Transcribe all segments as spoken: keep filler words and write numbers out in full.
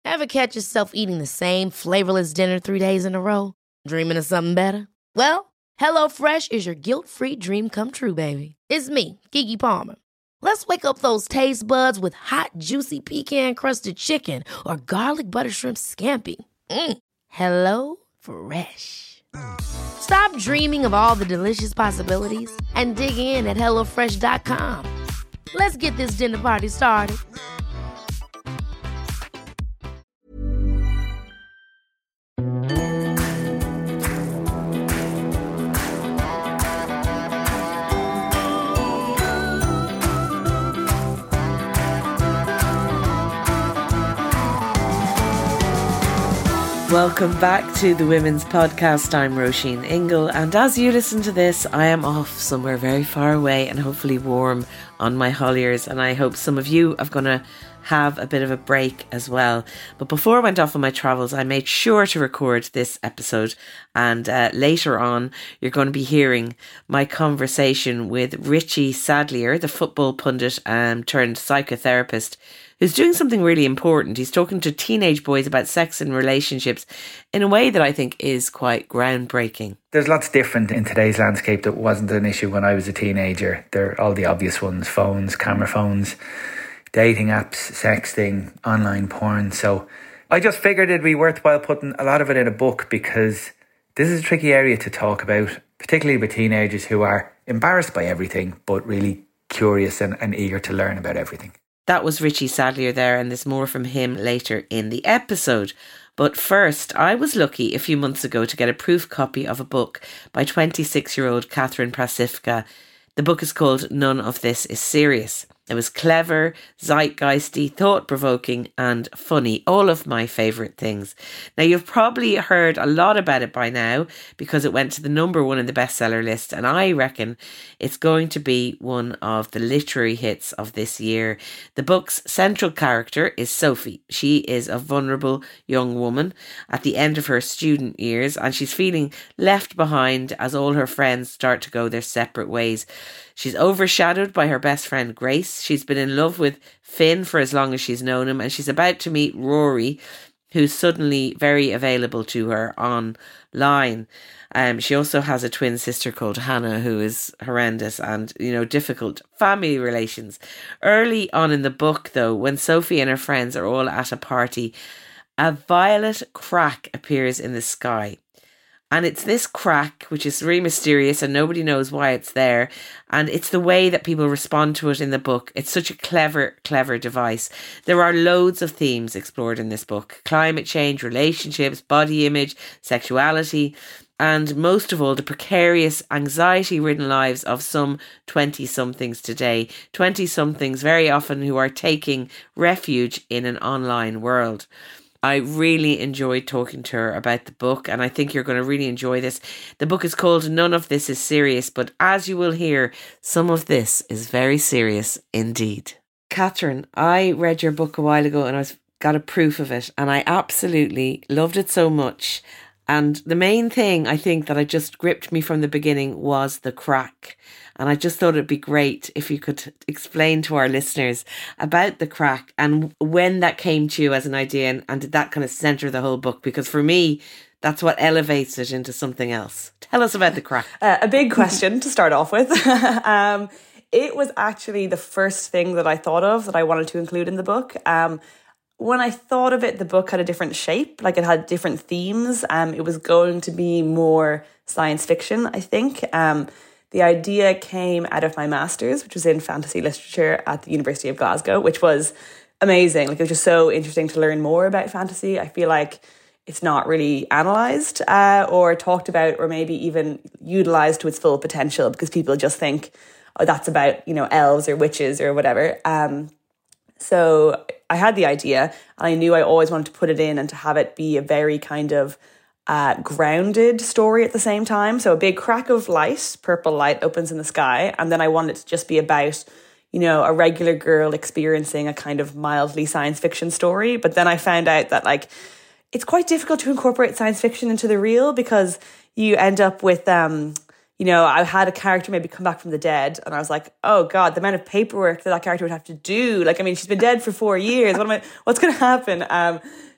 Ever catch yourself eating the same flavorless dinner three days in a row? Dreaming of something better? Well, HelloFresh is your guilt-free dream come true, baby. It's me, Keke Palmer. Let's wake up those taste buds with hot, juicy pecan-crusted chicken or garlic butter shrimp scampi. Mm. Hello Fresh. Stop dreaming of all the delicious possibilities and dig in at hello fresh dot com. Let's get this dinner party started. Welcome back to the Women's Podcast. I'm Roisin Ingle, and as you listen to this, I am off somewhere very far away and hopefully warm on my holiers, and I hope some of you are going to have a bit of a break as well. But before I went off on my travels, I made sure to record this episode, and uh, later on you're going to be hearing my conversation with Richie Sadlier, the football pundit um, turned psychotherapist, who's doing something really important. He's talking to teenage boys about sex and relationships in a way that I think is quite groundbreaking. There's lots different in today's landscape that wasn't an issue when I was a teenager. There are all the obvious ones: phones, camera phones, dating apps, sexting, online porn. So I just figured it'd be worthwhile putting a lot of it in a book, because this is a tricky area to talk about, particularly with teenagers who are embarrassed by everything, but really curious and, and eager to learn about everything. That was Richie Sadlier there, and there's more from him later in the episode. But first, I was lucky a few months ago to get a proof copy of a book by twenty-six-year-old Katherine Prasivka. The book is called None of This is Serious. It was clever, zeitgeisty, thought-provoking and funny. All of my favourite things. Now, you've probably heard a lot about it by now because it went to the number one in the bestseller list, and I reckon it's going to be one of the literary hits of this year. The book's central character is Sophie. She is a vulnerable young woman at the end of her student years, and she's feeling left behind as all her friends start to go their separate ways. She's overshadowed by her best friend Grace. She's been in love with Finn for as long as she's known him, and she's about to meet Rory, who's suddenly very available to her online. Um, she also has a twin sister called Hannah, who is horrendous, and, you know, difficult family relations. Early on in the book, though, when Sophie and her friends are all at a party, a violet crack appears in the sky. And it's this crack, which is really mysterious and nobody knows why it's there. And it's the way that people respond to it in the book. It's such a clever, clever device. There are loads of themes explored in this book. Climate change, relationships, body image, sexuality, and most of all, the precarious, anxiety-ridden lives of some twenty-somethings today. twenty-somethings very often who are taking refuge in an online world. I really enjoyed talking to her about the book, and I think you're going to really enjoy this. The book is called None of This is Serious, but as you will hear, some of this is very serious indeed. Katherine, I read your book a while ago and I've got a proof of it, and I absolutely loved it so much. And the main thing I think that I just gripped me from the beginning was the crack. And I just thought it'd be great if you could explain to our listeners about the crack and when that came to you as an idea, and, and did that kind of centre the whole book? Because for me, that's what elevates it into something else. Tell us about the crack. Uh, a big question to start off with. um, it was actually the first thing that I thought of that I wanted to include in the book. Um, when I thought of it, the book had a different shape, like it had different themes. Um, it was going to be more science fiction, I think. Um, The idea came out of my master's, which was in fantasy literature at the University of Glasgow, which was amazing. Like, it was just so interesting to learn more about fantasy. I feel like it's not really analysed uh, or talked about, or maybe even utilised to its full potential, because people just think, oh, that's about, you know, elves or witches or whatever. Um, so I had the idea, and I knew I always wanted to put it in and to have it be a very kind of Uh, grounded story at the same time. So a big crack of light, purple light, opens in the sky, and then I wanted it to just be about, you know, a regular girl experiencing a kind of mildly science fiction story. But then I found out that, like, it's quite difficult to incorporate science fiction into the real, because you end up with, um, you know, I had a character maybe come back from the dead, and I was like, oh God, the amount of paperwork that that character would have to do. Like, I mean, she's been dead for four years. What am I? What's going to happen? Um,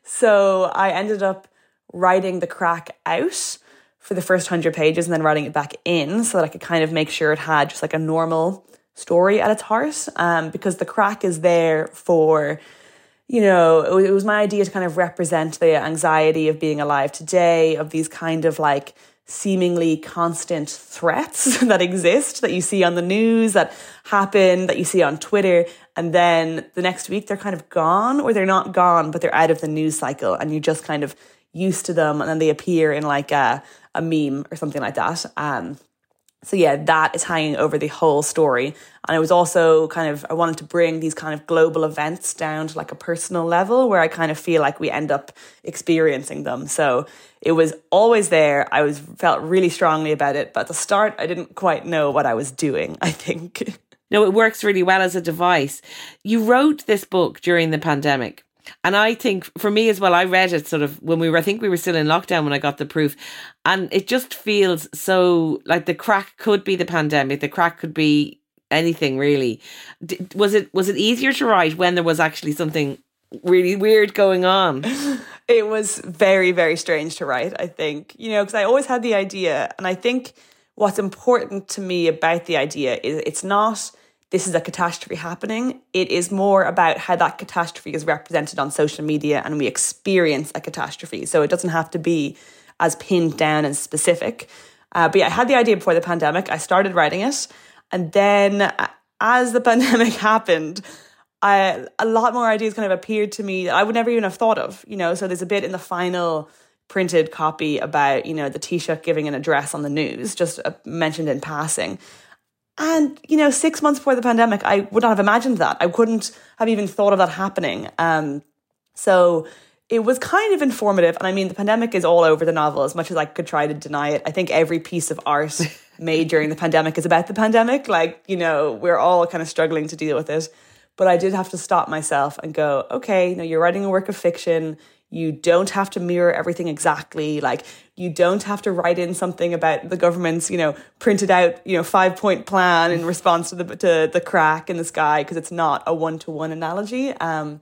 So I ended up writing the crack out for the first hundred pages and then writing it back in so that I could kind of make sure it had just like a normal story at its heart. Um, because the crack is there for, you know, it, it was my idea to kind of represent the anxiety of being alive today, of these kind of like seemingly constant threats that exist, that you see on the news, that happen, that you see on Twitter. And then the next week they're kind of gone, or they're not gone, but they're out of the news cycle and you're just kind of used to them. And then they appear in like a, a meme or something like that. Um, so yeah, that is hanging over the whole story. And I was also kind of, I wanted to bring these kind of global events down to like a personal level where I kind of feel like we end up experiencing them. So it was always there. I was felt really strongly about it. But at the start, I didn't quite know what I was doing, I think. No, it works really well as a device. You wrote this book during the pandemic. And I think for me as well, I read it sort of when we were, I think we were still in lockdown when I got the proof. And it just feels so like the crack could be the pandemic. The crack could be anything really. D- was it, was it easier to write when there was actually something really weird going on? It was very, very strange to write, I think, you know, because I always had the idea. And I think what's important to me about the idea is it's not, this is a catastrophe happening. It is more about how that catastrophe is represented on social media and we experience a catastrophe. So it doesn't have to be as pinned down and specific. Uh, but yeah, I had the idea before the pandemic. I started writing it. And then as the pandemic happened, I, a lot more ideas kind of appeared to me that I would never even have thought of, you know. So there's a bit in the final printed copy about, you know, the Taoiseach giving an address on the news, just uh, mentioned in passing. And, you know, six months before the pandemic, I would not have imagined that. I couldn't have even thought of that happening. Um, so it was kind of informative. And I mean, the pandemic is all over the novel, as much as I could try to deny it. I think every piece of art made during the pandemic is about the pandemic. Like, you know, we're all kind of struggling to deal with it. But I did have to stop myself and go, okay, you know, you're writing a work of fiction. You don't have to mirror everything exactly. Like, you don't have to write in something about the government's, you know, printed out, you know, five point plan in response to the to the crack in the sky, because it's not a one-to-one analogy. Um,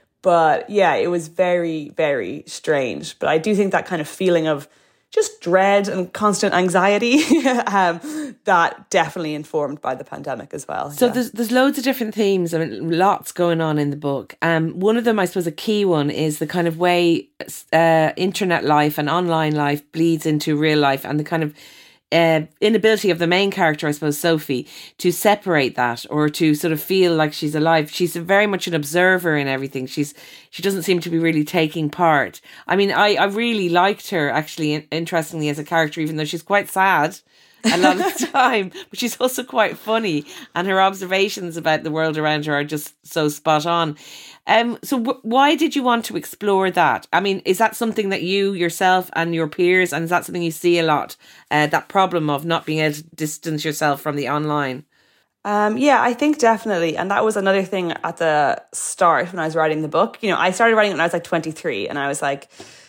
but yeah, it was very, very strange. But I do think that kind of feeling of just dread and constant anxiety, um, that definitely informed by the pandemic as well. So yeah. there's there's loads of different themes. I mean, lots going on in the book. Um, one of them, I suppose, a key one is the kind of way uh, internet life and online life bleeds into real life, and the kind of uh, inability of the main character, I suppose, Sophie, to separate that or to sort of feel like she's alive. She's very much an observer in everything. She's she doesn't seem to be really taking part. I mean, I, I really liked her, actually, interestingly, as a character, even though she's quite sad a lot of the time, but she's also quite funny, and her observations about the world around her are just so spot on. Um, so w- why did you want to explore that? I mean, is that something that you yourself and your peers, and is that something you see a lot, uh, that problem of not being able to distance yourself from the online? Um, yeah, I think definitely. And that was another thing at the start when I was writing the book. You know, I started writing it when I was like twenty-three, and I was like,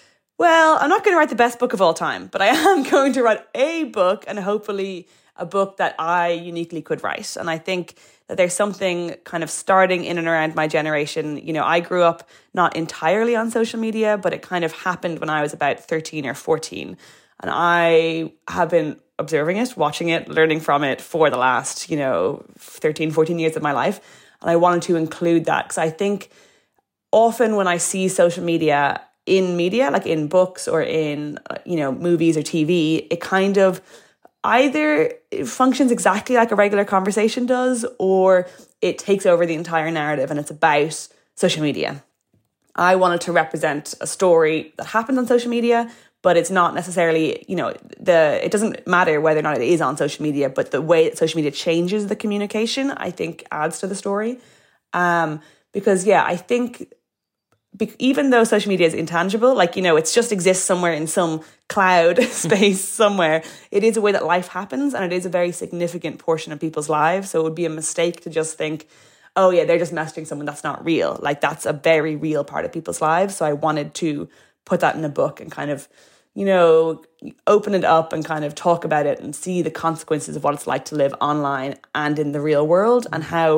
well, I'm not going to write the best book of all time, but I am going to write a book, and hopefully a book that I uniquely could write. And I think that there's something kind of starting in and around my generation. You know, I grew up not entirely on social media, but it kind of happened when I was about thirteen or fourteen. And I have been observing it, watching it, learning from it for the last, you know, thirteen, fourteen years of my life. And I wanted to include that because I think often when I see social media in media, like in books or in, you know, movies or T V, it kind of either it functions exactly like a regular conversation does, or it takes over the entire narrative and it's about social media. I wanted to represent a story that happened on social media, but it's not necessarily, you know, the it doesn't matter whether or not it is on social media, but the way that social media changes the communication, I think, adds to the story. Um, because, yeah, I think be- even though social media is intangible, like, you know, it just exists somewhere in some cloud space somewhere, it is a way that life happens, and it is a very significant portion of people's lives. So it would be a mistake to just think, oh, yeah, they're just messaging someone. That's not real. Like, that's a very real part of people's lives. So I wanted to put that in a book and kind of, you know, open it up and kind of talk about it and see the consequences of what it's like to live online and in the real world, and how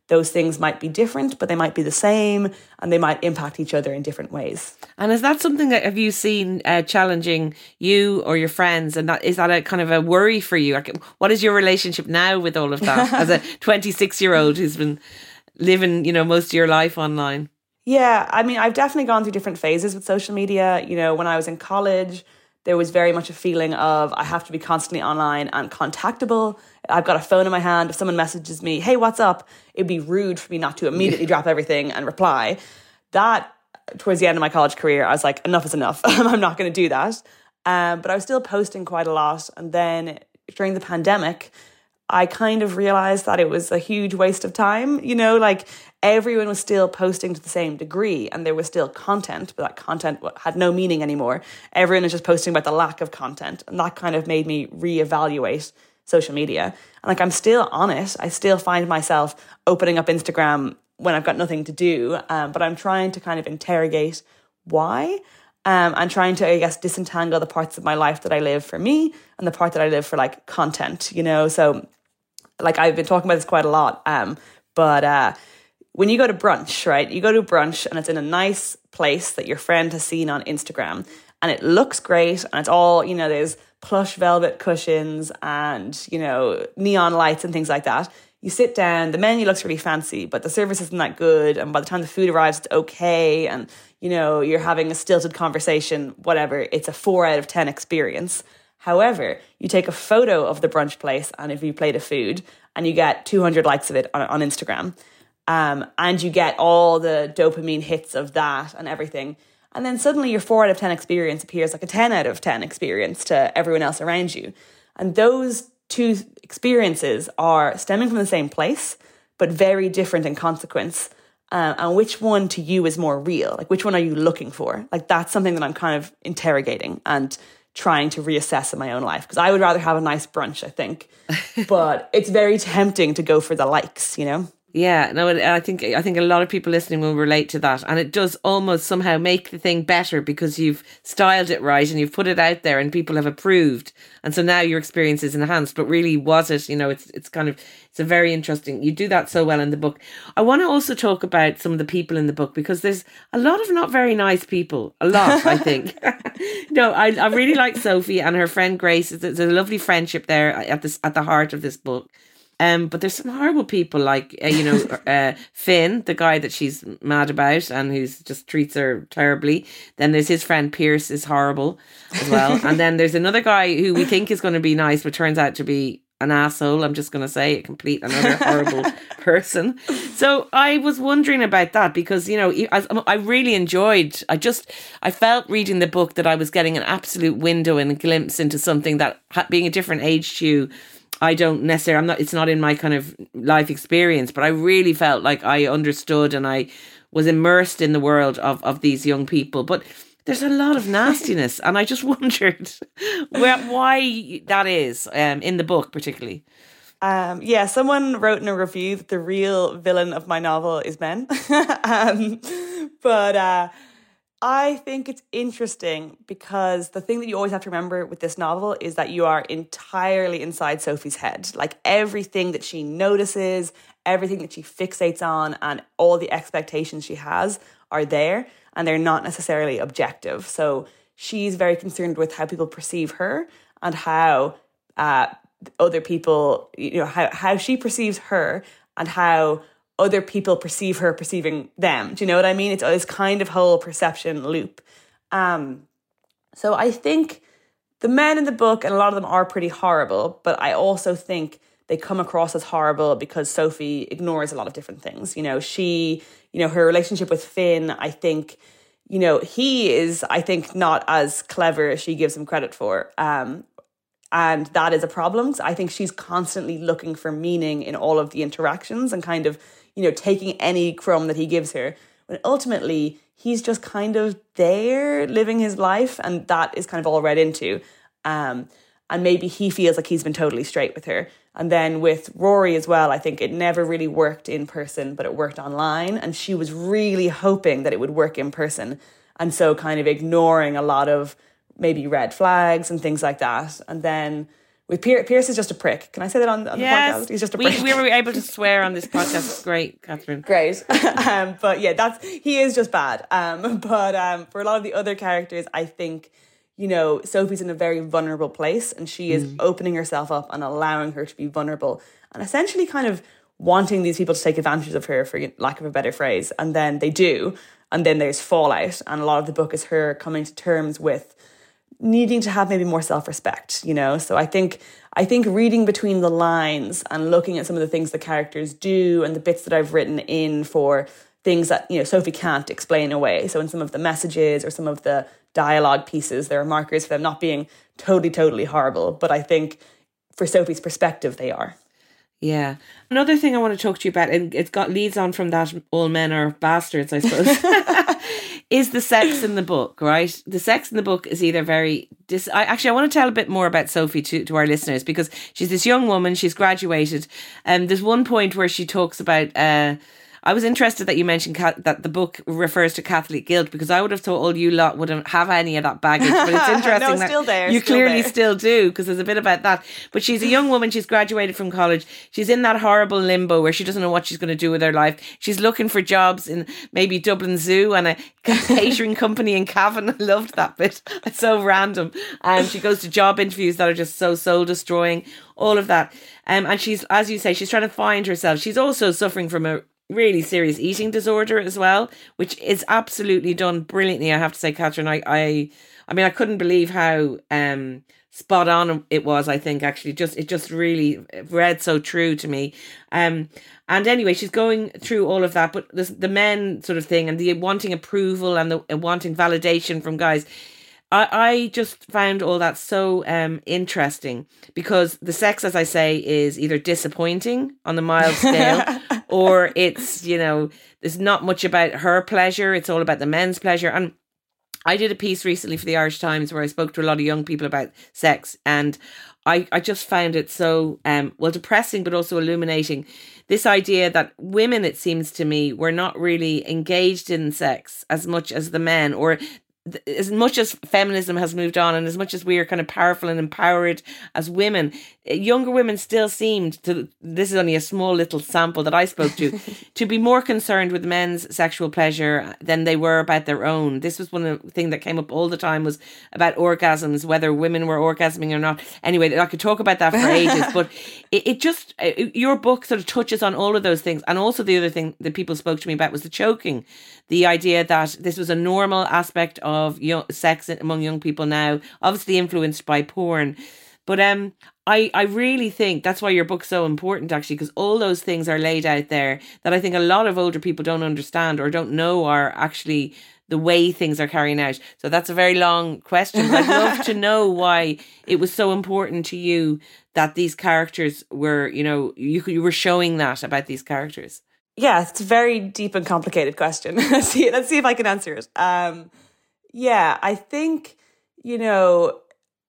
those things might be different, but they might be the same, and they might impact each other in different ways. And is that something that have you seen uh, challenging you or your friends? And that is that a kind of a worry for you? Like, what is your relationship now with all of that as a twenty-six year old who's been living, you know, most of your life online? Yeah, I mean, I've definitely gone through different phases with social media. You know, when I was in college, there was very much a feeling of I have to be constantly online and contactable. I've got a phone in my hand. If someone messages me, hey, what's up? It'd be rude for me not to immediately drop everything and reply. That, towards the end of my college career, I was like, enough is enough. I'm not going to do that. Um, but I was still posting quite a lot. And then during the pandemic, I kind of realized that it was a huge waste of time. You know, like everyone was still posting to the same degree and there was still content, but that content had no meaning anymore. Everyone was just posting about the lack of content. And that kind of made me reevaluate social media. And like, I'm still on it. I still find myself opening up Instagram when I've got nothing to do. Um, but I'm trying to kind of interrogate why. Um, and trying to, I guess, disentangle the parts of my life that I live for me and the part that I live for like content, you know? So like I've been talking about this quite a lot. Um, but uh, when you go to brunch, right, you go to brunch and it's in a nice place that your friend has seen on Instagram and it looks great and it's all, you know, there's plush velvet cushions and, you know, neon lights and things like that. You sit down, the menu looks really fancy, but the service isn't that good. And by the time the food arrives, it's okay. And, you know, you're having a stilted conversation, whatever. It's a four out of ten experience. However, you take a photo of the brunch place and if you plate of food and you get two hundred likes of it on, on Instagram um, and you get all the dopamine hits of that and everything. And then suddenly your four out of ten experience appears like a ten out of ten experience to everyone else around you. And those two experiences are stemming from the same place, but very different in consequence. Uh, and which one to you is more real? Like, which one are you looking for? Like, that's something that I'm kind of interrogating and trying to reassess in my own life. Because I would rather have a nice brunch, I think. But it's very tempting to go for the likes, you know? Yeah, no, I think I think a lot of people listening will relate to that, and it does almost somehow make the thing better because you've styled it right and you've put it out there and people have approved, and so now your experience is enhanced. But really, was it? You know, it's it's kind of it's a very interesting. You do that so well in the book. I want to also talk about some of the people in the book because there's a lot of not very nice people. A lot, I think. No, I I really like Sophie and her friend Grace. There's a lovely friendship there at this at the heart of this book. Um, but there's some horrible people like, uh, you know, uh, Finn, the guy that she's mad about and who's just treats her terribly. Then there's his friend Pierce is horrible as well. And then there's another guy who we think is going to be nice, but turns out to be an asshole. I'm just going to say a complete, another horrible person. So I was wondering about that because, you know, I, I really enjoyed, I just, I felt reading the book that I was getting an absolute window and a glimpse into something that being a different age to you, I don't necessarily, I'm not, it's not in my kind of life experience, but I really felt like I understood and I was immersed in the world of, of these young people. But there's a lot of nastiness and I just wondered where, why that is um, in the book particularly. Um, yeah, someone wrote in a review that the real villain of my novel is men. um, but uh, I think it's interesting because the thing that you always have to remember with this novel is that you are entirely inside Sophie's head. Like everything that she notices, everything that she fixates on, and all the expectations she has are there, and they're not necessarily objective. So she's very concerned with how people perceive her and how uh, other people, you know, how, how she perceives her and how other people perceive her perceiving them. Do you know what I mean? It's this kind of whole perception loop. Um, so I think the men in the book, and a lot of them are pretty horrible, but I also think they come across as horrible because Sophie ignores a lot of different things. You know, she, you know, her relationship with Finn, I think, you know, he is, I think, not as clever as she gives him credit for. Um, and that is a problem. I think she's constantly looking for meaning in all of the interactions and kind of, you know, taking any crumb that he gives her. When ultimately, he's just kind of there living his life, and that is kind of all read into. Um, and maybe he feels like he's been totally straight with her. And then with Rory as well, I think it never really worked in person, but it worked online. And she was really hoping that it would work in person. And so kind of ignoring a lot of maybe red flags and things like that. And then with Pierce, Pierce is just a prick. Can I say that on, on yes. the podcast? He's just a we, prick. We were able to swear on this podcast. It's great, Catherine. Great. um, but yeah, that's he is just bad. Um, but um, for a lot of the other characters, I think, you know, Sophie's in a very vulnerable place and she is mm. opening herself up and allowing her to be vulnerable and essentially kind of wanting these people to take advantage of her, for lack of a better phrase. And then they do. And then there's fallout. And a lot of the book is her coming to terms with needing to have maybe more self-respect, you know? So I think I think reading between the lines and looking at some of the things the characters do and the bits that I've written in for things that, you know, Sophie can't explain away. So in some of the messages or some of the dialogue pieces, there are markers for them not being totally, totally horrible. But I think for Sophie's perspective, they are. Yeah. Another thing I want to talk to you about, and it's got leads on from that all men are bastards, I suppose, is the sex in the book, right? The sex in the book is either very... Dis- I, actually, I want to tell a bit more about Sophie to, to our listeners because she's this young woman, she's graduated. And um, there's one point where she talks about... Uh, I was interested that you mentioned ca- that the book refers to Catholic guilt because I would have thought all you lot wouldn't have any of that baggage. But it's interesting no, still that there, you still clearly there. still do because there's a bit about that. But she's a young woman. She's graduated from college. She's in that horrible limbo where she doesn't know what she's going to do with her life. She's looking for jobs in maybe Dublin Zoo and a catering company in Cavan. I loved that bit. It's so random. And she goes to job interviews that are just so soul destroying. All of that. Um, and she's, as you say, she's trying to find herself. She's also suffering from a really serious eating disorder as well, which is absolutely done brilliantly. I have to say, Catherine, I, I, I mean, I couldn't believe how um, spot on it was. I think actually, just it just really read so true to me. Um, and anyway, she's going through all of that, but the the men sort of thing and the wanting approval and the uh, wanting validation from guys. I, I just found all that so um, interesting because the sex, as I say, is either disappointing on the mild scale or it's, you know, there's not much about her pleasure. It's all about the men's pleasure. And I did a piece recently for the Irish Times where I spoke to a lot of young people about sex and I, I just found it so, um, well, depressing, but also illuminating. This idea that women, it seems to me, were not really engaged in sex as much as the men, or as much as feminism has moved on and as much as we are kind of powerful and empowered as women, younger women still seemed to, this is only a small little sample that I spoke to, to be more concerned with men's sexual pleasure than they were about their own. This was one of the things that came up all the time was about orgasms, whether women were orgasming or not. Anyway, I could talk about that for ages, but it, it just, it, your book sort of touches on all of those things. And also the other thing that people spoke to me about was the choking. The idea that this was a normal aspect of young, sex among young people now, obviously influenced by porn. But um, I, I really think that's why your book's so important, actually, because all those things are laid out there that I think a lot of older people don't understand or don't know are actually the way things are carrying out. So that's a very long question. But I'd love to know why it was so important to you that these characters were, you know, you, you were showing that about these characters. Yeah, it's a very deep and complicated question. let's see, let's see if I can answer it. Um, yeah, I think, you know,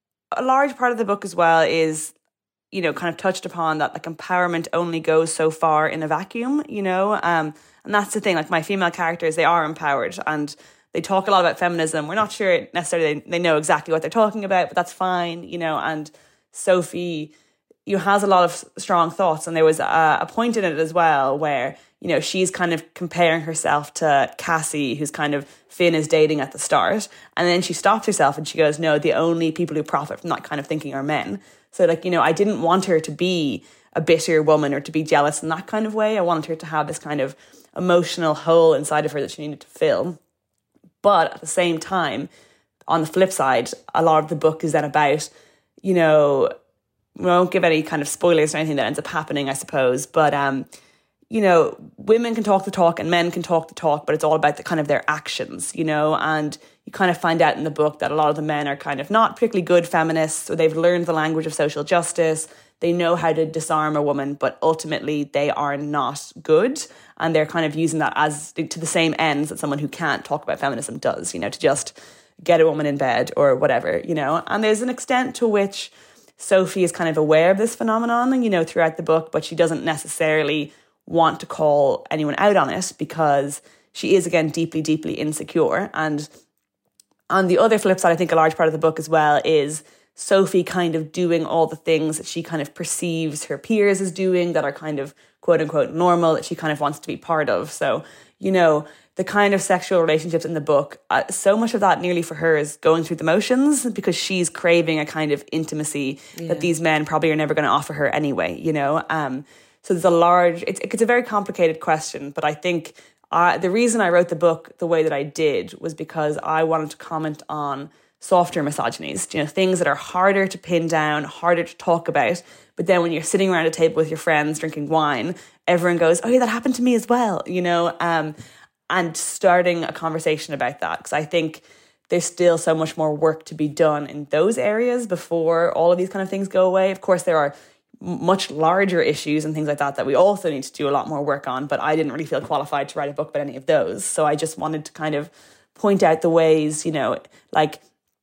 a large part of the book as well is, you know, kind of touched upon that like empowerment only goes so far in a vacuum, you know, um, and that's the thing, like my female characters, they are empowered and they talk a lot about feminism. We're not sure necessarily they, they know exactly what they're talking about, but that's fine, you know, and Sophie, you know, has a lot of strong thoughts. And there was a, a point in it as well where, you know, she's kind of comparing herself to Cassie, who's kind of Finn is dating at the start. And then she stops herself and she goes, no, the only people who profit from that kind of thinking are men. So like, you know, I didn't want her to be a bitter woman or to be jealous in that kind of way. I wanted her to have this kind of emotional hole inside of her that she needed to fill. But at the same time, on the flip side, a lot of the book is then about, you know, we won't give any kind of spoilers or anything that ends up happening, I suppose. But, um, you know, women can talk the talk and men can talk the talk, but it's all about the kind of their actions, you know, and you kind of find out in the book that a lot of the men are kind of not particularly good feminists, so they've learned the language of social justice. They know how to disarm a woman, but ultimately they are not good. And they're kind of using that as to the same ends that someone who can't talk about feminism does, you know, to just get a woman in bed or whatever, you know. And there's an extent to which Sophie is kind of aware of this phenomenon, you know, throughout the book, but she doesn't necessarily want to call anyone out on it because she is, again, deeply, deeply insecure. And on the other flip side, I think a large part of the book as well is Sophie kind of doing all the things that she kind of perceives her peers as doing that are kind of quote unquote normal, that she kind of wants to be part of. So, you know, the kind of sexual relationships in the book, uh, so much of that nearly for her is going through the motions because she's craving a kind of intimacy yeah. that these men probably are never going to offer her anyway, you know. Um, so there's a large, it's, it's a very complicated question, but I think uh, the reason I wrote the book the way that I did was because I wanted to comment on softer misogynies, you know, things that are harder to pin down, harder to talk about. But then when you're sitting around a table with your friends drinking wine, everyone goes, oh yeah, that happened to me as well, you know, um, and starting a conversation about that. Because I think there's still so much more work to be done in those areas before all of these kind of things go away. Of course, there are much larger issues and things like that that we also need to do a lot more work on. But I didn't really feel qualified to write a book about any of those. So I just wanted to kind of point out the ways, you know, like,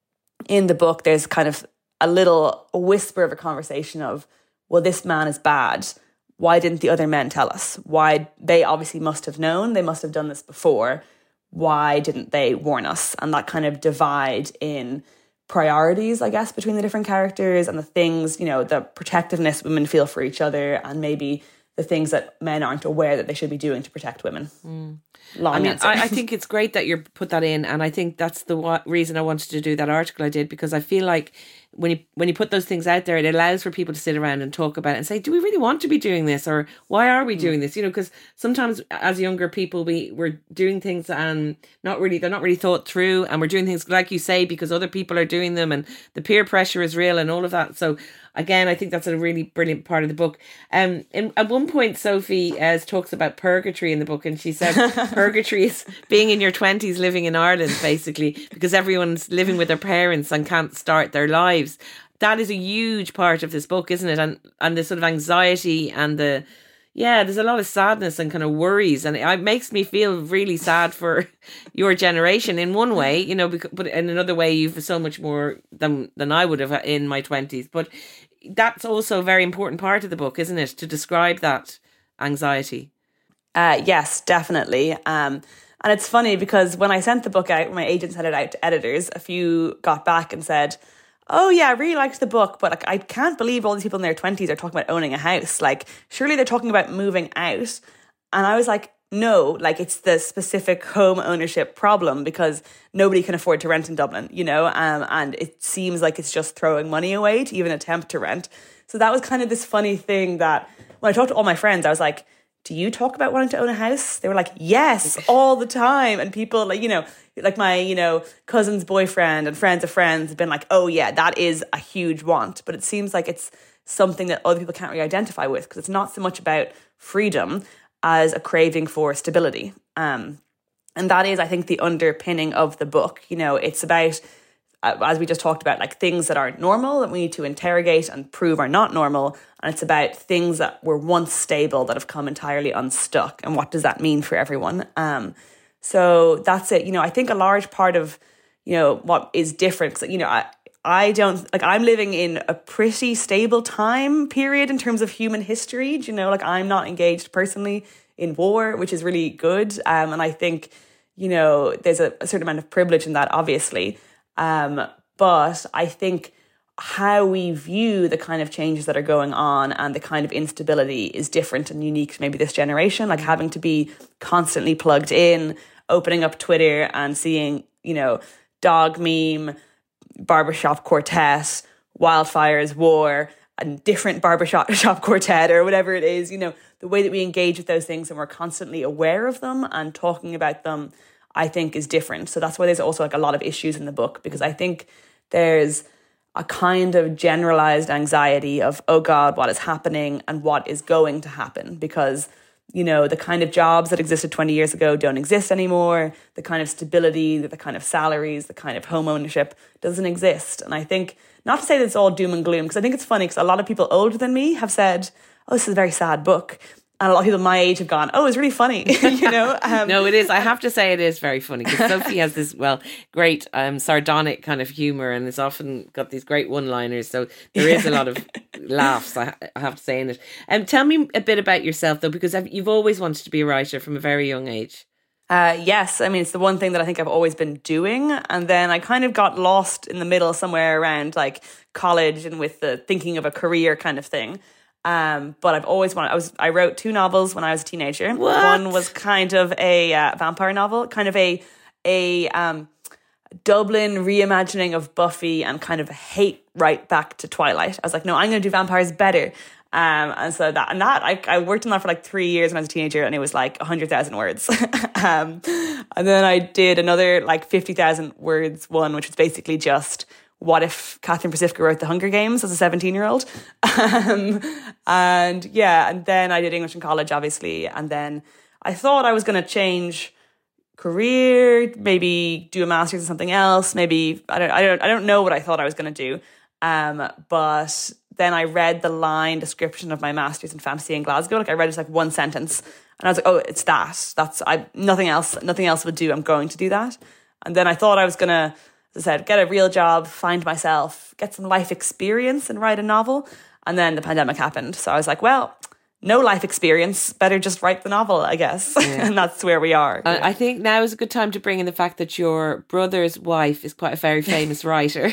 in the book, there's kind of a little whisper of a conversation of, well, this man is bad. Why didn't the other men tell us? Why? They obviously must have known. They must have done this before. Why didn't they warn us? And that kind of divide in priorities, I guess, between the different characters and the things, you know, the protectiveness women feel for each other and maybe the things that men aren't aware that they should be doing to protect women. Mm. Long I mean, answer. I, I think it's great that you put that in, and I think that's the wa- reason I wanted to do that article I did, because I feel like when you when you put those things out there, it allows for people to sit around and talk about it and say, do we really want to be doing this, or why are we doing this? You know, because sometimes as younger people, we we're doing things and not really they're not really thought through, and we're doing things like you say because other people are doing them, and the peer pressure is real and all of that. So again, I think that's a really brilliant part of the book. Um, in, at one point, Sophie uh, talks about purgatory in the book, and she said purgatory is being in your twenties living in Ireland, basically, because everyone's living with their parents and can't start their lives. That is a huge part of this book, isn't it? And and the sort of anxiety and the, yeah, there's a lot of sadness and kind of worries, and it makes me feel really sad for your generation in one way, you know, because, but in another way, you've so much more than than I would have in my twenties. But that's also a very important part of the book, isn't it? To describe that anxiety. Uh, yes, definitely. Um, and it's funny because when I sent the book out, my agent sent it out to editors, a few got back and said, oh yeah, I really liked the book, but like, I can't believe all these people in their twenties are talking about owning a house. Like, surely they're talking about moving out. And I was like, no, like it's the specific home ownership problem because nobody can afford to rent in Dublin, you know, um, and it seems like it's just throwing money away to even attempt to rent. So that was kind of this funny thing that when I talked to all my friends, I was like, do you talk about wanting to own a house? They were like, yes, all the time. And people like, you know, like my, you know, cousin's boyfriend and friends of friends have been like, oh yeah, that is a huge want. But it seems like it's something that other people can't really identify with because it's not so much about freedom as a craving for stability. Um, and that is, I think, the underpinning of the book. You know, it's about, uh, as we just talked about, like things that are normal that we need to interrogate and prove are not normal. And it's about things that were once stable that have come entirely unstuck. And what does that mean for everyone? Um, so that's it. You know, I think a large part of, you know, what is different, because, you know, I, I don't, like, I'm living in a pretty stable time period in terms of human history. Do you know, like, I'm not engaged personally in war, which is really good. Um, and I think, you know, there's a, a certain amount of privilege in that, obviously. Um, but I think how we view the kind of changes that are going on and the kind of instability is different and unique to maybe this generation, like having to be constantly plugged in, opening up Twitter and seeing, you know, dog meme, barbershop quartet, wildfires, war, and different barbershop shop quartet or whatever it is, you know, the way that we engage with those things and we're constantly aware of them and talking about them, I think is different. So that's why there's also like a lot of issues in the book, because I think there's a kind of generalized anxiety of, oh God, what is happening and what is going to happen? Because, you know, the kind of jobs that existed twenty years ago don't exist anymore. The kind of stability, the kind of salaries, the kind of home ownership doesn't exist. And I think, not to say that it's all doom and gloom, because I think it's funny because a lot of people older than me have said, oh, this is a very sad book. And a lot of people my age have gone, oh, it's really funny, you know? Um, no, it is. I have to say it is very funny because Sophie has this, well, great um, sardonic kind of humour and has often got these great one-liners. So there is a lot of laughs, I have to say, in it. Um, tell me a bit about yourself, though, because you've always wanted to be a writer from a very young age. Uh, yes, I mean, it's the one thing that I think I've always been doing. And then I kind of got lost in the middle somewhere around like college and with the thinking of a career kind of thing. Um, but I've always wanted, I was, I wrote two novels when I was a teenager. What? One was kind of a uh, vampire novel, kind of a, a, um, Dublin reimagining of Buffy and kind of a hate right back to Twilight. I was like, no, I'm going to do vampires better. Um, and so that, and that, I, I worked on that for like three years when I was a teenager, and it was like a hundred thousand words. um, and then I did another like fifty thousand words one, which was basically just, what if Catherine Pacifica wrote The Hunger Games as a seventeen year old? Um, and yeah, and then I did English in college, obviously. And then I thought I was going to change career, maybe do a master's in something else. Maybe, I don't, I don't, I don't know what I thought I was going to do. Um, but then I read the line description of my master's in fantasy in Glasgow. Like I read just like one sentence, and I was like, "Oh, it's that. That's I. Nothing else. Nothing else would do. I'm going to do that." And then I thought I was gonna, as I said, get a real job, find myself, get some life experience, and write a novel. And then the pandemic happened, so I was like, "Well, no life experience. Better just write the novel, I guess." Yeah. And that's where we are. Uh, I think now is a good time to bring in the fact that your brother's wife is quite a very famous writer.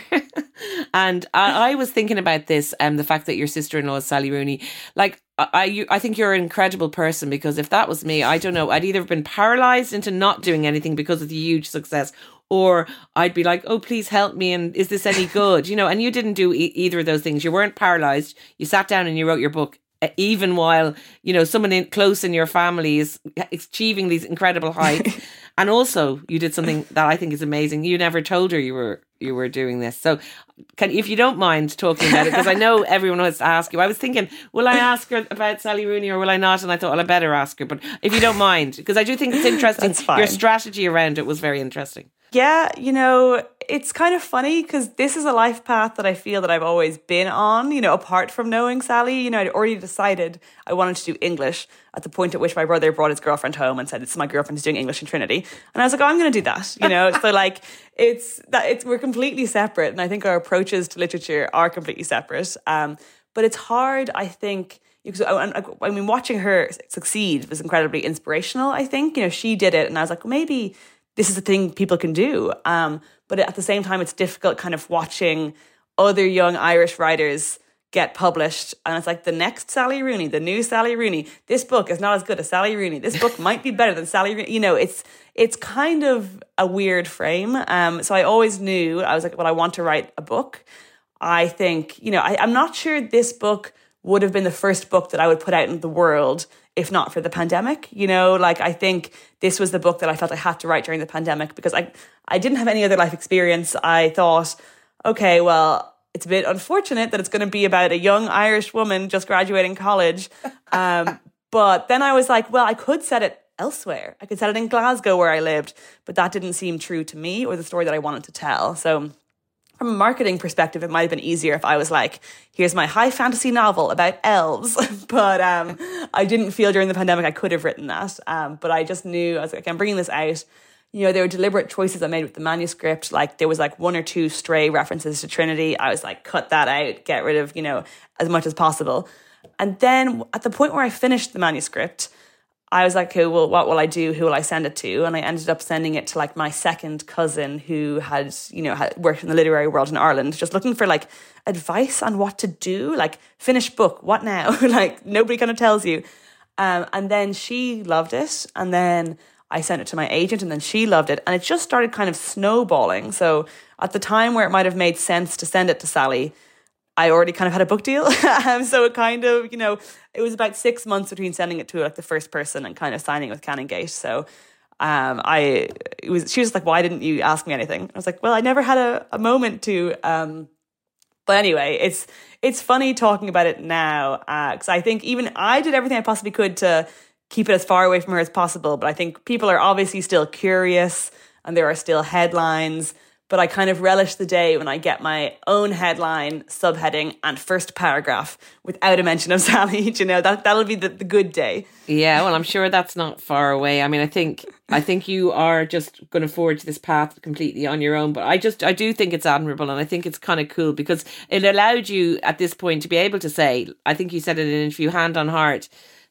And I, I was thinking about this, um, the fact that your sister-in-law is Sally Rooney. Like, I, you, I think you're an incredible person, because if that was me, I don't know, I'd either have been paralysed into not doing anything because of the huge success, or I'd be like, oh, please help me, and is this any good? You know, and you didn't do e- either of those things. You weren't paralysed. You sat down and you wrote your book, even while, you know, someone in, close in your family is achieving these incredible heights. And also you did something that I think is amazing. You never told her you were you were doing this. So can, if you don't mind talking about it, because I know everyone has to ask you. I was thinking, will I ask her about Sally Rooney or will I not? And I thought, well, I better ask her. But if you don't mind, because I do think it's interesting. That's fine. Your strategy around it was very interesting. Yeah, you know, it's kind of funny because this is a life path that I feel that I've always been on, you know, apart from knowing Sally. You know, I'd already decided I wanted to do English at the point at which my brother brought his girlfriend home and said, it's my girlfriend who's doing English in Trinity. And I was like, oh, I'm going to do that, you know. So like, it's that it's we're completely separate. And I think our approaches to literature are completely separate. Um, but it's hard, I think, because I, I mean, watching her succeed was incredibly inspirational, I think. You know, she did it and I was like, well, maybe this is a thing people can do. Um, but at the same time, it's difficult kind of watching other young Irish writers get published. And it's like the next Sally Rooney, the new Sally Rooney. This book is not as good as Sally Rooney. This book might be better than Sally Rooney. You know, it's it's kind of a weird frame. Um, so I always knew, I was like, well, I want to write a book. I think, you know, I, I'm not sure this book would have been the first book that I would put out in the world if not for the pandemic. You know, like I think this was the book that I felt I had to write during the pandemic because I, I didn't have any other life experience. I thought, okay, well, it's a bit unfortunate that it's going to be about a young Irish woman just graduating college. Um, but then I was like, well, I could set it elsewhere. I could set it in Glasgow where I lived, but that didn't seem true to me or the story that I wanted to tell. So from a marketing perspective, it might have been easier if I was like, here's my high fantasy novel about elves. But um, I didn't feel during the pandemic I could have written that. Um, but I just knew, I was like, I'm bringing this out. You know, there were deliberate choices I made with the manuscript. Like there was like one or two stray references to Trinity. I was like, cut that out, get rid of, you know, as much as possible. And then at the point where I finished the manuscript, I was like, okay, well, what will I do? Who will I send it to? And I ended up sending it to like my second cousin who had, you know, had worked in the literary world in Ireland, just looking for like advice on what to do, like finished book, what now? Like nobody kind of tells you. Um, and then she loved it. And then I sent it to my agent and then she loved it. And it just started kind of snowballing. So at the time where it might have made sense to send it to Sally, I already kind of had a book deal. um, so it kind of, you know, it was about six months between sending it to like the first person and kind of signing with Canongate. So um, I, it was, she was like, why didn't you ask me anything? I was like, well, I never had a, a moment to, um, but anyway, it's, it's funny talking about it now. Uh, cause I think even I did everything I possibly could to keep it as far away from her as possible. But I think people are obviously still curious and there are still headlines. But I kind of relish the day when I get my own headline, subheading, and first paragraph without a mention of Sally. You know, that that'll be the, the good day. Yeah, well, I'm sure that's not far away. I mean, I think I think you are just going to forge this path completely on your own. But I just I do think it's admirable, and I think it's kind of cool because it allowed you at this point to be able to say, I think you said it in an interview, hand on heart,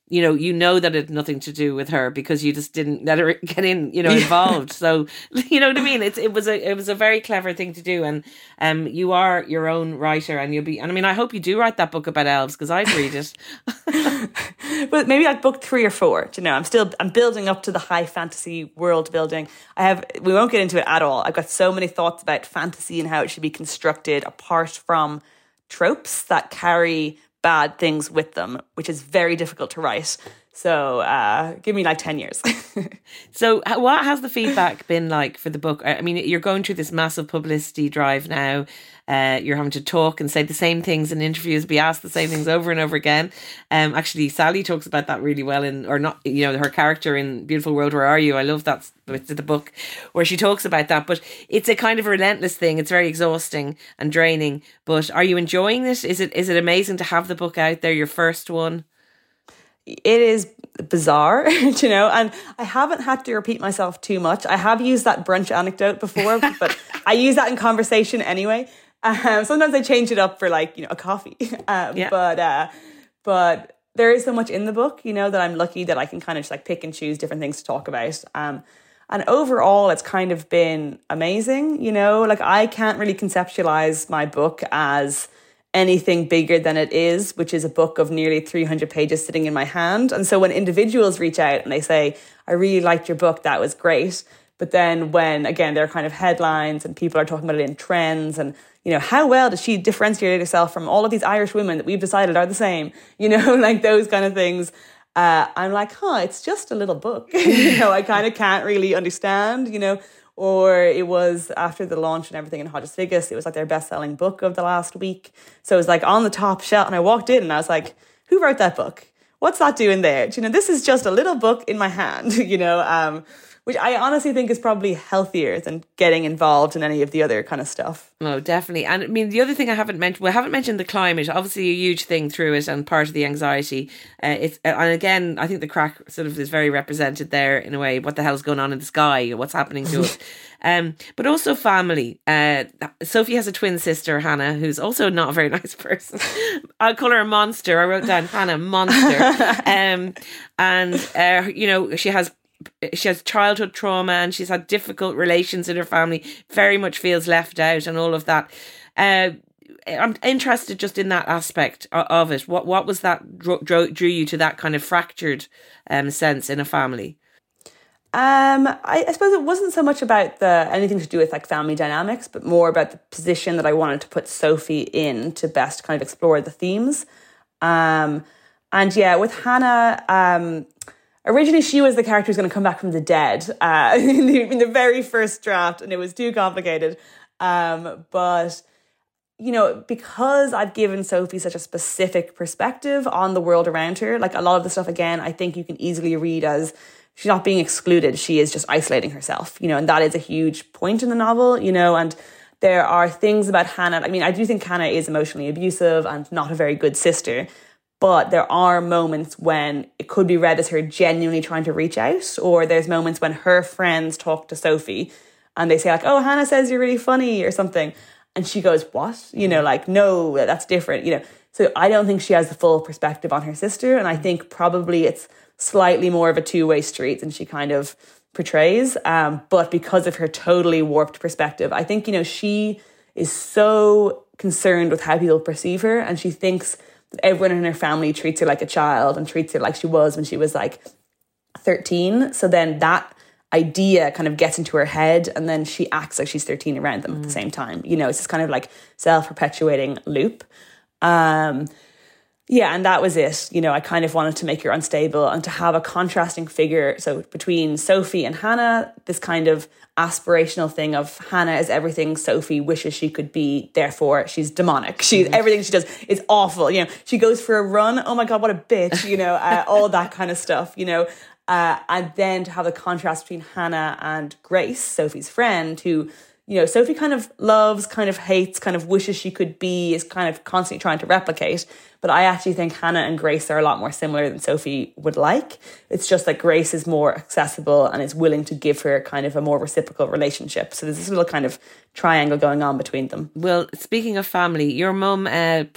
you know, you know that it had nothing to do with her because you just didn't let her get in, you know, involved. So, you know what I mean? It's it was a it was a very clever thing to do, and um, you are your own writer, and you'll be. And I mean, I hope you do write that book about elves because I'd read it. But maybe like book three or four. You know, I'm still I'm building up to the high fantasy world building. I have we won't get into it at all. I've got so many thoughts about fantasy and how it should be constructed apart from tropes that carry bad things with them, which is very difficult to write. So uh, give me like ten years. So what has the feedback been like for the book? I mean, you're going through this massive publicity drive now. Uh, you're having to talk and say the same things in interviews, be asked the same things over and over again. Um, actually, Sally talks about that really well in, or not, you know, her character in Beautiful World, Where Are You? I love that bit of the book where she talks about that. But it's a kind of a relentless thing. It's very exhausting and draining. But are you enjoying it? Is it is it amazing to have the book out there, your first one? It is bizarre, you know, and I haven't had to repeat myself too much. I have used that brunch anecdote before, but I use that in conversation anyway. Um, sometimes I change it up for like, you know, a coffee. Um, yeah. But uh, but there is so much in the book, you know, that I'm lucky that I can kind of just like pick and choose different things to talk about. Um, and overall, it's kind of been amazing, you know, like I can't really conceptualize my book as anything bigger than it is, which is a book of nearly three hundred pages sitting in my hand. And so when individuals reach out and they say, I really liked your book, that was great. But then when, again, there are kind of headlines and people are talking about it in trends and, you know, how well does she differentiate herself from all of these Irish women that we've decided are the same, you know, like those kind of things. Uh, I'm like, huh, it's just a little book. you know, I kind of can't really understand, you know. Or it was after the launch and everything in Hodges Figgis, it was like their best-selling book of the last week. So it was like on the top shelf, and I walked in and I was like, who wrote that book? What's that doing there? You know, this is just a little book in my hand, you know, um, which I honestly think is probably healthier than getting involved in any of the other kind of stuff. Oh, definitely. And I mean, the other thing I haven't mentioned, we haven't mentioned the climate, obviously a huge thing through it and part of the anxiety. Uh, it's uh, and again, I think the crack sort of is very represented there in a way. What the hell's going on in the sky? What's happening to us? Um, but also family. Uh, Sophie has a twin sister, Hannah, who's also not a very nice person. I'll call her a monster. I wrote down Hannah, monster. um, and, uh, you know, she has she has childhood trauma and she's had difficult relations in her family, very much feels left out and all of that. Uh, I'm interested just in that aspect of it. What what was that drew, drew you to that kind of fractured um, sense in a family? Um, I, I suppose it wasn't so much about the anything to do with like family dynamics, but more about the position that I wanted to put Sophie in to best kind of explore the themes. Um, and yeah, with Hannah, um, originally she was the character who's going to come back from the dead uh, in, the, in the very first draft, and it was too complicated. Um, but you know, because I've given Sophie such a specific perspective on the world around her, like a lot of the stuff, again, I think you can easily read as she's not being excluded. She is just isolating herself, you know, and that is a huge point in the novel, you know, and there are things about Hannah. I mean, I do think Hannah is emotionally abusive and not a very good sister, but there are moments when it could be read as her genuinely trying to reach out, or there's moments when her friends talk to Sophie and they say like, oh, Hannah says you're really funny or something. And she goes, what? You know, like, no, that's different, you know. So I don't think she has the full perspective on her sister. And I think probably it's slightly more of a two-way street than she kind of portrays. Um, but because of her totally warped perspective, I think, you know, she is so concerned with how people perceive her. And she thinks that everyone in her family treats her like a child and treats her like she was when she was like thirteen. So then that idea kind of gets into her head and then she acts like she's thirteen around them mm. at the same time. You know, it's this kind of like self-perpetuating loop. Um, yeah, and that was it. You know, I kind of wanted to make her unstable and to have a contrasting figure. So between Sophie and Hannah, this kind of aspirational thing of Hannah is everything Sophie wishes she could be, therefore she's demonic. She's mm. everything she does is awful. You know, she goes for a run. Oh my God, what a bitch, you know, uh, all that kind of stuff, you know. Uh, and then to have the contrast between Hannah and Grace, Sophie's friend, who, you know, Sophie kind of loves, kind of hates, kind of wishes she could be, is kind of constantly trying to replicate. But I actually think Hannah and Grace are a lot more similar than Sophie would like. It's just that Grace is more accessible and is willing to give her kind of a more reciprocal relationship. So there's this little kind of triangle going on between them. Well, speaking of family, your mum uh, put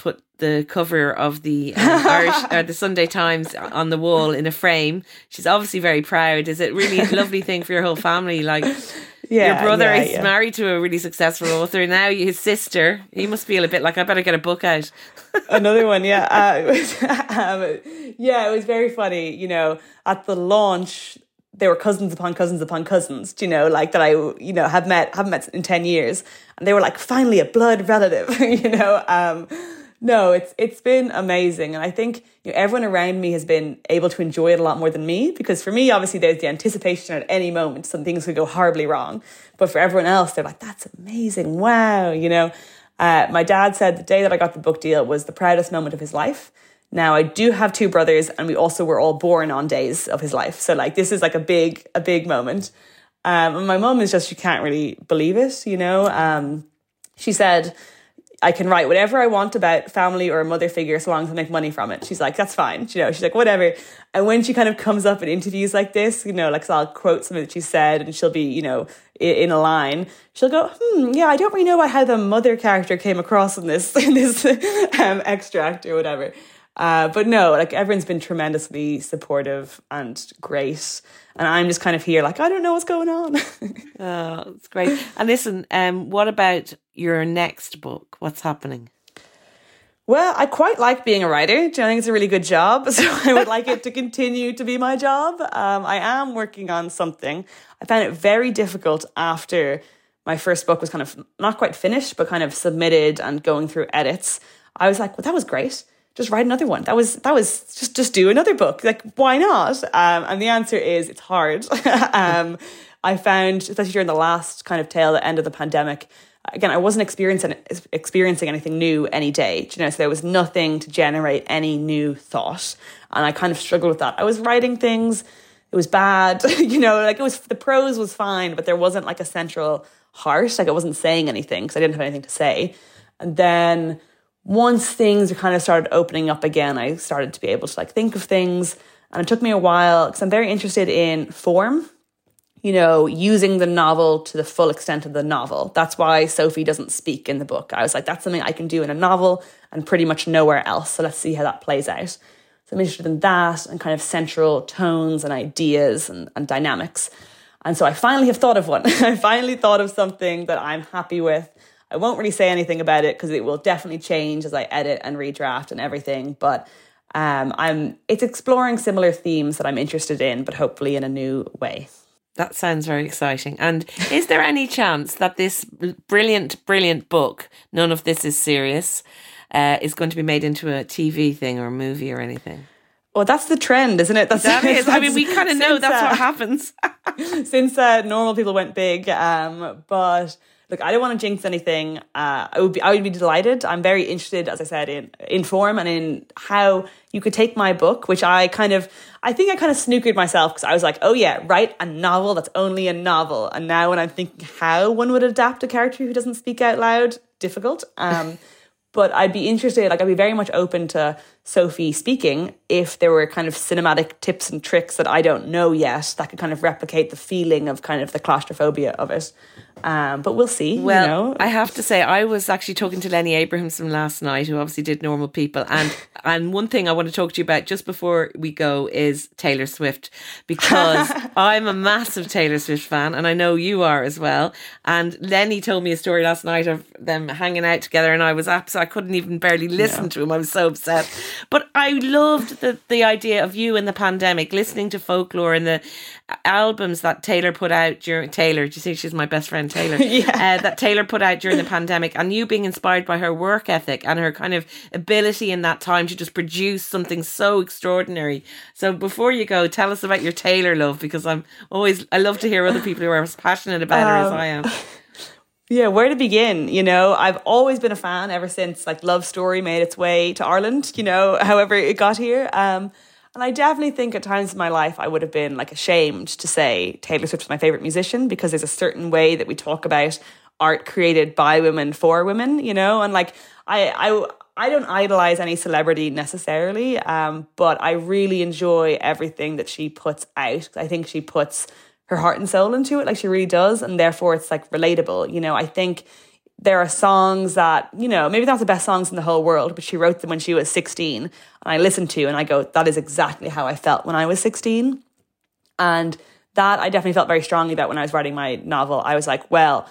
the cover of the um, Irish or the Sunday Times on the wall in a frame. She's obviously very proud. Is it really a lovely thing for your whole family? Like, yeah, your brother yeah, is yeah. married to a really successful author. Now his sister, he must feel a bit like, I better get a book out. Another one, yeah. Uh, it was, um, yeah, it was very funny. You know, at the launch, there were cousins upon cousins upon cousins, you know, like that I, you know, have met, haven't met in ten years. And they were like, finally a blood relative, you know. Um, no, it's it's been amazing. And I think, you know, everyone around me has been able to enjoy it a lot more than me, because for me, obviously, there's the anticipation at any moment some things could go horribly wrong. But for everyone else, they're like, that's amazing. Wow, you know. Uh, my dad said the day that I got the book deal was the proudest moment of his life. Now, I do have two brothers, and we also were all born on days of his life. So, like, this is like a big, a big moment. Um, and my mum is just, she can't really believe it, you know. Um, she said, I can write whatever I want about family or a mother figure so long as I make money from it. She's like, that's fine. You know, she's like, whatever. And when she kind of comes up in interviews like this, you know, like, so I'll quote something that she said and she'll be, you know, in a line, she'll go, hmm, yeah, I don't really know how the mother character came across in this, in this um, extract or whatever. Uh, but no, like, everyone's been tremendously supportive and great. And I'm just kind of here like, I don't know what's going on. Oh, it's great. And listen, um, what about your next book? What's happening? Well, I quite like being a writer. I think it's a really good job. So I would like it to continue to be my job. Um, I am working on something. I found it very difficult after my first book was kind of not quite finished, but kind of submitted and going through edits. I was like, well, that was great. Just write another one. That was, that was just, just do another book. Like, why not? Um, and the answer is it's hard. um, I found, especially during the last kind of tail, the end of the pandemic, again, I wasn't experiencing, experiencing anything new any day. You know, so there was nothing to generate any new thought. And I kind of struggled with that. I was writing things. It was bad. you know, like it was, the prose was fine, but there wasn't like a central heart. Like, I wasn't saying anything because I didn't have anything to say. And then once things kind of started opening up again, I started to be able to like think of things. And it took me a while because I'm very interested in form, you know, using the novel to the full extent of the novel. That's why Sophie doesn't speak in the book. I was like, that's something I can do in a novel and pretty much nowhere else. So let's see how that plays out. So I'm interested in that and kind of central tones and ideas and, and dynamics. And so I finally have thought of one. I finally thought of something that I'm happy with. I won't really say anything about it because it will definitely change as I edit and redraft and everything. But um, I'm it's exploring similar themes that I'm interested in, but hopefully in a new way. That sounds very exciting. And is there any chance that this brilliant, brilliant book, None of This Is Serious, uh, is going to be made into a T V thing or a movie or anything? Well, that's the trend, isn't it? That's, that is. I mean, we kind of know that's uh, what happens. since uh, Normal People went big. Um, but look, I don't want to jinx anything. Uh, I would be, I would be delighted. I'm very interested, as I said, in, in form and in how you could take my book, which I kind of, I think I kind of snookered myself because I was like, oh yeah, write a novel that's only a novel. And now when I'm thinking how one would adapt a character who doesn't speak out loud, difficult. Um, but I'd be interested, like I'd be very much open to Sophie speaking if there were kind of cinematic tips and tricks that I don't know yet that could kind of replicate the feeling of kind of the claustrophobia of it. Um, but we'll see. Well, you know. I have to say, I was actually talking to Lenny Abrahamson last night, who obviously did Normal People. And and one thing I want to talk to you about just before we go is Taylor Swift, because I'm a massive Taylor Swift fan, and I know you are as well. And Lenny told me a story last night of them hanging out together, and I was absolutely, I couldn't even barely listen no. to him. I was so upset. But I loved the, the idea of you in the pandemic, listening to folklore and the albums that Taylor put out during, Taylor, do you see she's my best friend, Taylor, yeah. uh, that Taylor put out during the pandemic, and you being inspired by her work ethic and her kind of ability in that time to just produce something so extraordinary. So before you go, tell us about your Taylor love, because I'm always, I love to hear other people who are as passionate about her um, as I am. Yeah, where to begin? You know, I've always been a fan ever since like Love Story made its way to Ireland, you know, however it got here. Um, And I definitely think at times in my life I would have been like ashamed to say Taylor Swift is my favourite musician, because there's a certain way that we talk about art created by women for women, you know, and like I I I don't idolize any celebrity necessarily, um, but I really enjoy everything that she puts out. I think she puts her heart and soul into it, like she really does, and therefore it's like relatable. You know, I think there are songs that, you know, maybe not the best songs in the whole world, but she wrote them when she was sixteen. And I listened to and I go, that is exactly how I felt when I was sixteen. And that I definitely felt very strongly about when I was writing my novel. I was like, well,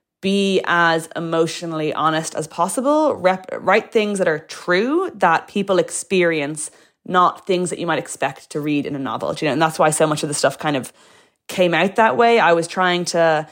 be as emotionally honest as possible. Rep- write things that are true, that people experience, not things that you might expect to read in a novel. You know, and that's why so much of the stuff kind of came out that way. I was trying to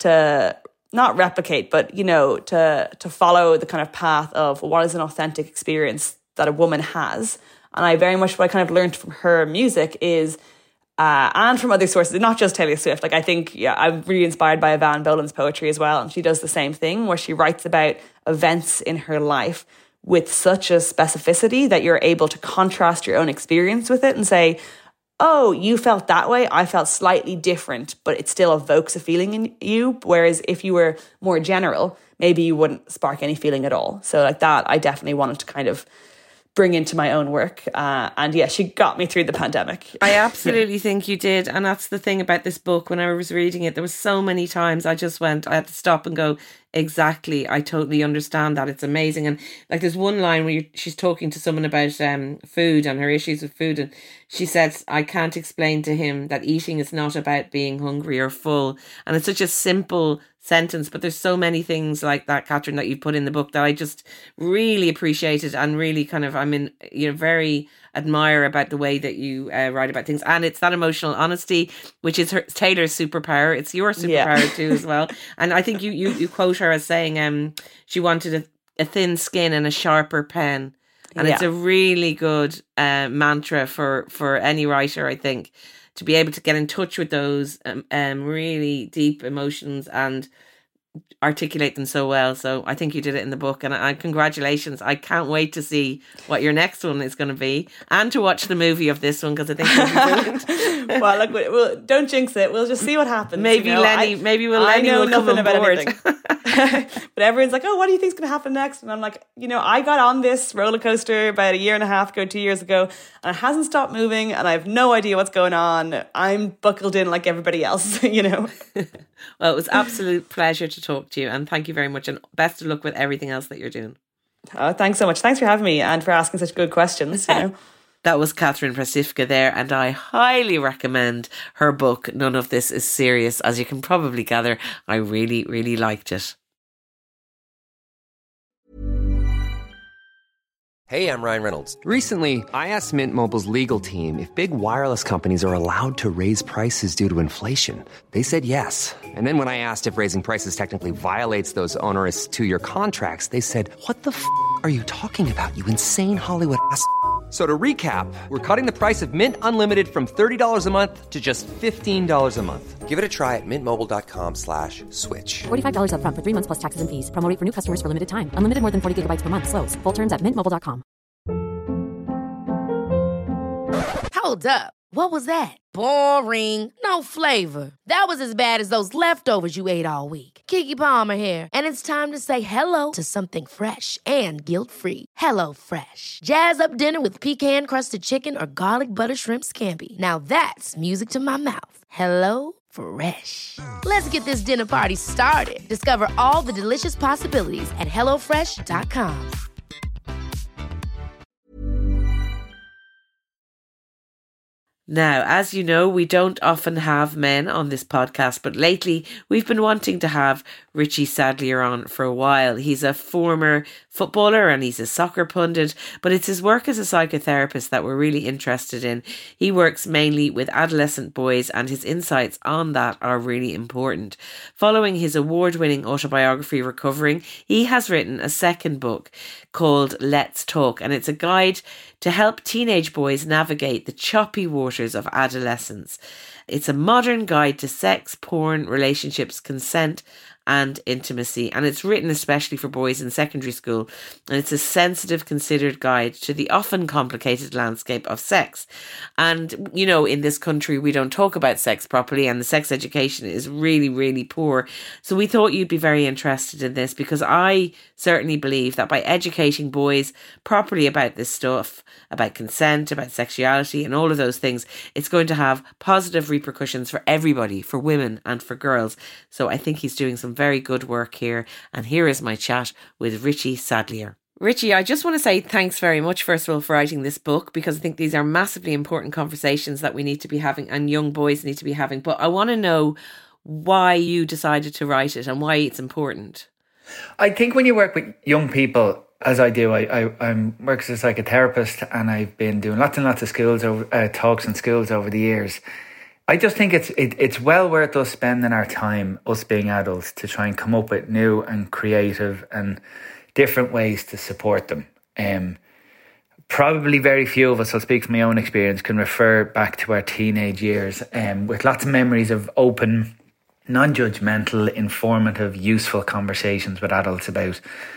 to not replicate, but you know, to to follow the kind of path of what is an authentic experience that a woman has. And I very much what I kind of learned from her music is. Uh, and from other sources, not just Taylor Swift. Like I think, yeah, I'm really inspired by Van Bolen's poetry as well. And she does the same thing where she writes about events in her life with such a specificity that you're able to contrast your own experience with it and say, oh, you felt that way. I felt slightly different, but it still evokes a feeling in you. Whereas if you were more general, maybe you wouldn't spark any feeling at all. So like that, I definitely wanted to kind of bring into my own work. Uh, and yeah, she got me through the pandemic. I absolutely think you did. And that's the thing about this book. When I was reading it, there was so many times I just went, I had to stop and go, exactly, I totally understand that. It's amazing. And like there's one line where you, she's talking to someone about um, food and her issues with food. And she says, I can't explain to him that eating is not about being hungry or full. And it's such a simple sentence, but there's so many things like that, Catherine, that you put in the book that I just really appreciated and really kind of, I mean, you know, very admire about the way that you uh, write about things. And it's that emotional honesty, which is her, Taylor's superpower. It's your superpower yeah. too as well. And I think you, you, you quote her as saying um, she wanted a, a thin skin and a sharper pen. And yeah. it's a really good uh, mantra for, for any writer, I think, to be able to get in touch with those um, um really deep emotions and articulate them so well. So I think you did it in the book, and I, congratulations. I can't wait to see what your next one is going to be and to watch the movie of this one, because I think it'll be brilliant. Well, look, we'll, don't jinx it. We'll just see what happens. Maybe you know? Lenny, I, maybe we'll I Lenny know will come nothing on about board. anything. But everyone's like, oh, what do you think's going to happen next? And I'm like, you know, I got on this roller coaster about a year and a half ago, two years ago, and it hasn't stopped moving, and I have no idea what's going on. I'm buckled in like everybody else, you know. Well, it was absolute pleasure to talk to you, and thank you very much, and best of luck with everything else that you're doing. Oh, thanks so much. Thanks for having me and for asking such good questions, you know. That was Katherine Prasivka there, and I highly recommend her book, None of This is Serious. As you can probably gather, I really, really liked it. Hey, I'm Ryan Reynolds. Recently, I asked Mint Mobile's legal team if big wireless companies are allowed to raise prices due to inflation. They said yes. And then when I asked if raising prices technically violates those onerous two-year contracts, they said, what the f*** are you talking about, you insane Hollywood ass f- So to recap, we're cutting the price of Mint Unlimited from thirty dollars a month to just fifteen dollars a month. Give it a try at mintmobile.com slash switch. forty-five dollars up front for three months plus taxes and fees. Promo rate for new customers for limited time. Unlimited more than forty gigabytes per month. Slows full terms at mint mobile dot com. Hold up. What was that? Boring. No flavor. That was as bad as those leftovers you ate all week. Keke Palmer here, and it's time to say hello to something fresh and guilt-free. Hello Fresh. Jazz up dinner with pecan-crusted chicken or garlic butter shrimp scampi. Now that's music to my mouth. Hello Fresh. Let's get this dinner party started. Discover all the delicious possibilities at hello fresh dot com. Now, as you know, we don't often have men on this podcast, but lately we've been wanting to have Richie Sadlier on for a while. He's a former footballer and he's a soccer pundit, but it's his work as a psychotherapist that we're really interested in. He works mainly with adolescent boys, and his insights on that are really important. Following his award-winning autobiography, Recovering, he has written a second book called Let's Talk, and it's a guide to help teenage boys navigate the choppy waters of adolescence. It's a modern guide to sex, porn, relationships, consent, and intimacy, and it's written especially for boys in secondary school, and it's a sensitive, considered guide to the often complicated landscape of sex. And you know, in this country we don't talk about sex properly, and the sex education is really, really poor. So we thought you'd be very interested in this, because I certainly believe that by educating boys properly about this stuff, about consent, about sexuality and all of those things, it's going to have positive repercussions for everybody, for women and for girls. So I think he's doing some some very good work here. And here is my chat with Richie Sadlier. Richie, I just want to say thanks very much, first of all, for writing this book, because I think these are massively important conversations that we need to be having and young boys need to be having. But I want to know why you decided to write it and why it's important. I think when you work with young people, as I do, I, I I'm work as a psychotherapist, and I've been doing lots and lots of schools over uh, talks and schools over the years. I just think it's it, it's well worth us spending our time, us being adults, to try and come up with new and creative and different ways to support them. Um, probably very few of us, I'll speak from my own experience, can refer back to our teenage years um, with lots of memories of open, non-judgmental, informative, useful conversations with adults about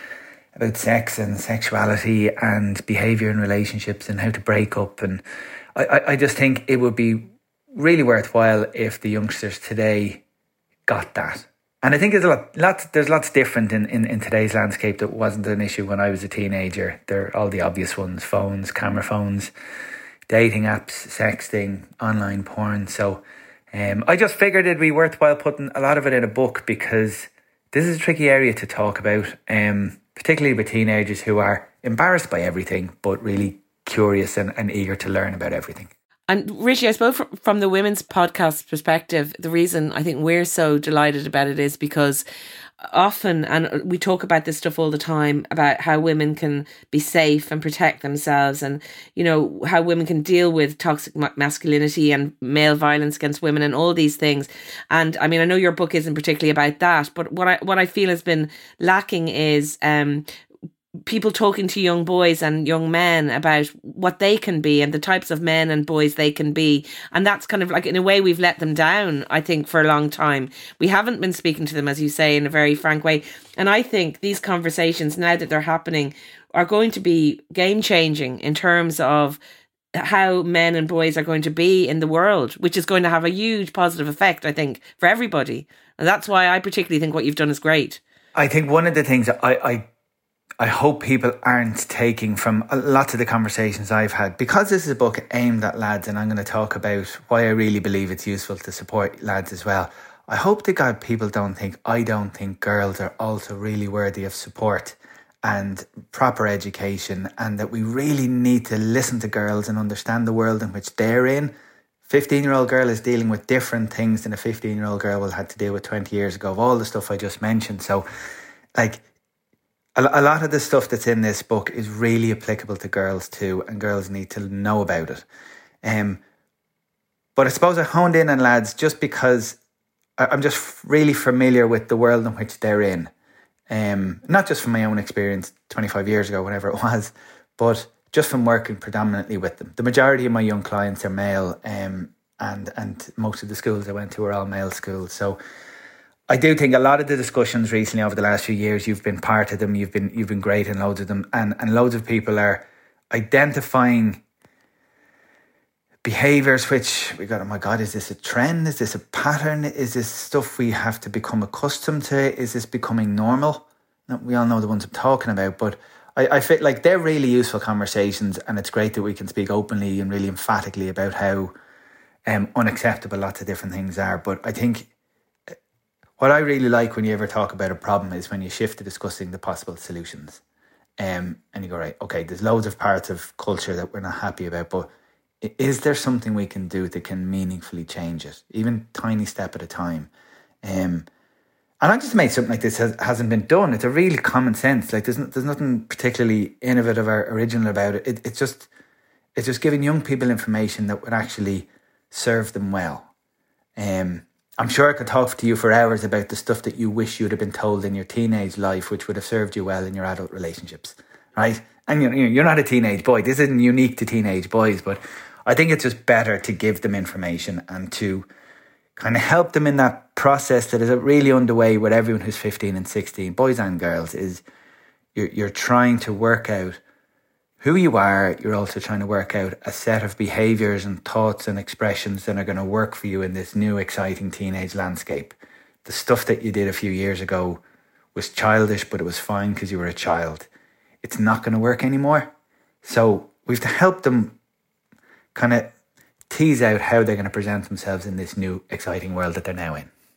about sex and sexuality and behaviour in relationships and how to break up. And I, I, I just think it would be really worthwhile if the youngsters today got that. And I think there's a lot, lots, there's lots different in, in, in today's landscape that wasn't an issue when I was a teenager. There are all the obvious ones: phones, camera phones, dating apps, sexting, online porn. So um, I just figured it'd be worthwhile putting a lot of it in a book, because this is a tricky area to talk about, um, particularly with teenagers who are embarrassed by everything, but really curious and, and eager to learn about everything. And Richie, I suppose from the women's podcast perspective, the reason I think we're so delighted about it is because often, and we talk about this stuff all the time, about how women can be safe and protect themselves, and, you know, how women can deal with toxic masculinity and male violence against women and all these things. And I mean, I know your book isn't particularly about that, but what I what I feel has been lacking is um people talking to young boys and young men about what they can be and the types of men and boys they can be. And that's kind of like, in a way, we've let them down, I think, for a long time. We haven't been speaking to them, as you say, in a very frank way. And I think these conversations, now that they're happening, are going to be game changing in terms of how men and boys are going to be in the world, which is going to have a huge positive effect, I think, for everybody. And that's why I particularly think what you've done is great. I think one of the things that I, I I hope people aren't taking from lots of the conversations I've had, because this is a book aimed at lads, and I'm going to talk about why I really believe it's useful to support lads as well. I hope to God people don't think I don't think girls are also really worthy of support and proper education, and that we really need to listen to girls and understand the world in which they're in. fifteen-year-old girl is dealing with different things than a fifteen-year-old girl will have to deal with twenty years ago, of all the stuff I just mentioned. So, like, a lot of the stuff that's in this book is really applicable to girls too, and girls need to know about it. Um, but I suppose I honed in on lads just because I'm just really familiar with the world in which they're in. Um, not just from my own experience twenty-five years ago, whatever it was, but just from working predominantly with them. The majority of my young clients are male, um, and, and most of the schools I went to were all male schools. So I do think a lot of the discussions recently over the last few years, you've been part of them, you've been you've been great in loads of them, and, and loads of people are identifying behaviours which we got, oh my God, is this a trend? Is this a pattern? Is this stuff we have to become accustomed to? Is this becoming normal? Now, we all know the ones I'm talking about, but I, I feel like they're really useful conversations, and it's great that we can speak openly and really emphatically about how um, unacceptable lots of different things are. But I think what I really like when you ever talk about a problem is when you shift to discussing the possible solutions. Um, and you go, right, okay, there's loads of parts of culture that we're not happy about, but is there something we can do that can meaningfully change it? Even tiny step at a time. Um, and I just made something like this has, hasn't been done. It's a really common sense. Like there's, there's nothing particularly innovative or original about it. it. It's just it's just giving young people information that would actually serve them well. Um, I'm sure I could talk to you for hours about the stuff that you wish you'd have been told in your teenage life, which would have served you well in your adult relationships, right? And you're, you're not a teenage boy. This isn't unique to teenage boys, but I think it's just better to give them information and to kind of help them in that process that is really underway with everyone who's fifteen and sixteen, boys and girls, is you're, you're trying to work out who you are. You're also trying to work out a set of behaviours and thoughts and expressions that are going to work for you in this new exciting teenage landscape. The stuff that you did a few years ago was childish, but it was fine because you were a child. It's not going to work anymore. So we have to help them kind of tease out how they're going to present themselves in this new exciting world that they're now in.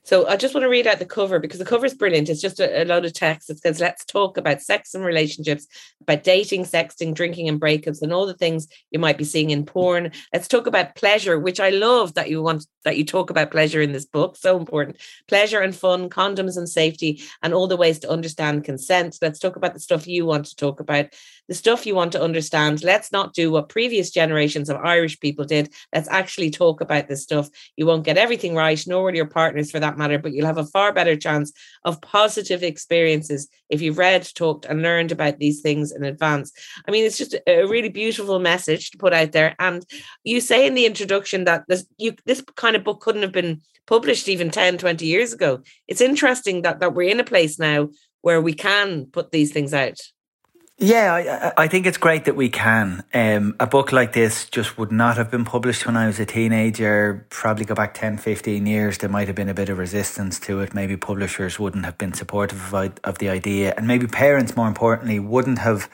So I just want to read out the cover because the cover is brilliant. It's just a, a load of text. It says, let's talk about sex and relationships, about dating, sexting, drinking and breakups and all the things you might be seeing in porn. Let's talk about pleasure, which I love that you want, that you talk about pleasure in this book. So important. Pleasure and fun, condoms and safety, and all the ways to understand consent. Let's talk about the stuff you want to talk about, the stuff you want to understand. Let's not do what previous generations of Irish people did. Let's actually talk about this stuff. You won't get everything right, nor will your partners for that matter, but you'll have a far better chance of positive experiences if you've read, talked and learned about these things in advance. I mean, it's just a really beautiful message to put out there. And you say in the introduction that this, you, this kind of book couldn't have been published even ten, twenty years ago. It's interesting that, that we're in a place now where we can put these things out. Yeah, I, I think it's great that we can. Um, a book like this just would not have been published when I was a teenager. Probably go back ten, fifteen years, there might have been a bit of resistance to it. Maybe publishers wouldn't have been supportive of, of the idea. And maybe parents, more importantly, wouldn't have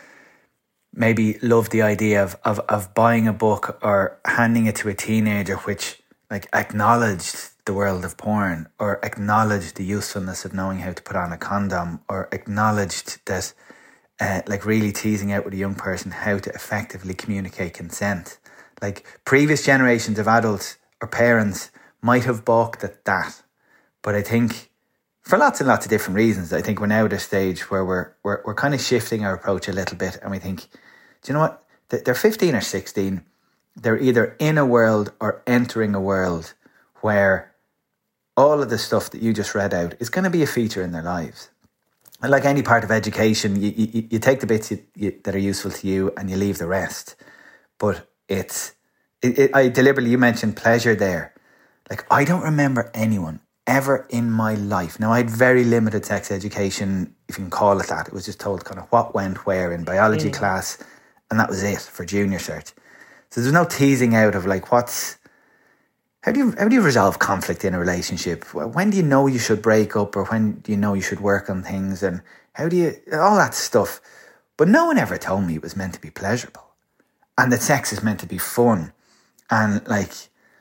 maybe loved the idea of, of, of buying a book or handing it to a teenager which like acknowledged the world of porn, or acknowledged the usefulness of knowing how to put on a condom, or acknowledged that Uh, like really teasing out with a young person how to effectively communicate consent. Like previous generations of adults or parents might have balked at that. But I think for lots and lots of different reasons, I think we're now at a stage where we're we're, we're kind of shifting our approach a little bit. And we think, do you know what? They're fifteen or sixteen. They're either in a world or entering a world where all of the stuff that you just read out is going to be a feature in their lives. And like any part of education, you, you, you take the bits you, you, that are useful to you and you leave the rest. But it's, it, it, I deliberately, you mentioned pleasure there. Like, I don't remember anyone ever in my life. Now, I had very limited sex education, if you can call it that. It was just told kind of what went where in biology mm. class. And that was it for junior cert. So there's no teasing out of like, what's, How do you how do you resolve conflict in a relationship? When do you know you should break up, or when do you know you should work on things? And how do you, all that stuff. But no one ever told me it was meant to be pleasurable and that sex is meant to be fun. And like,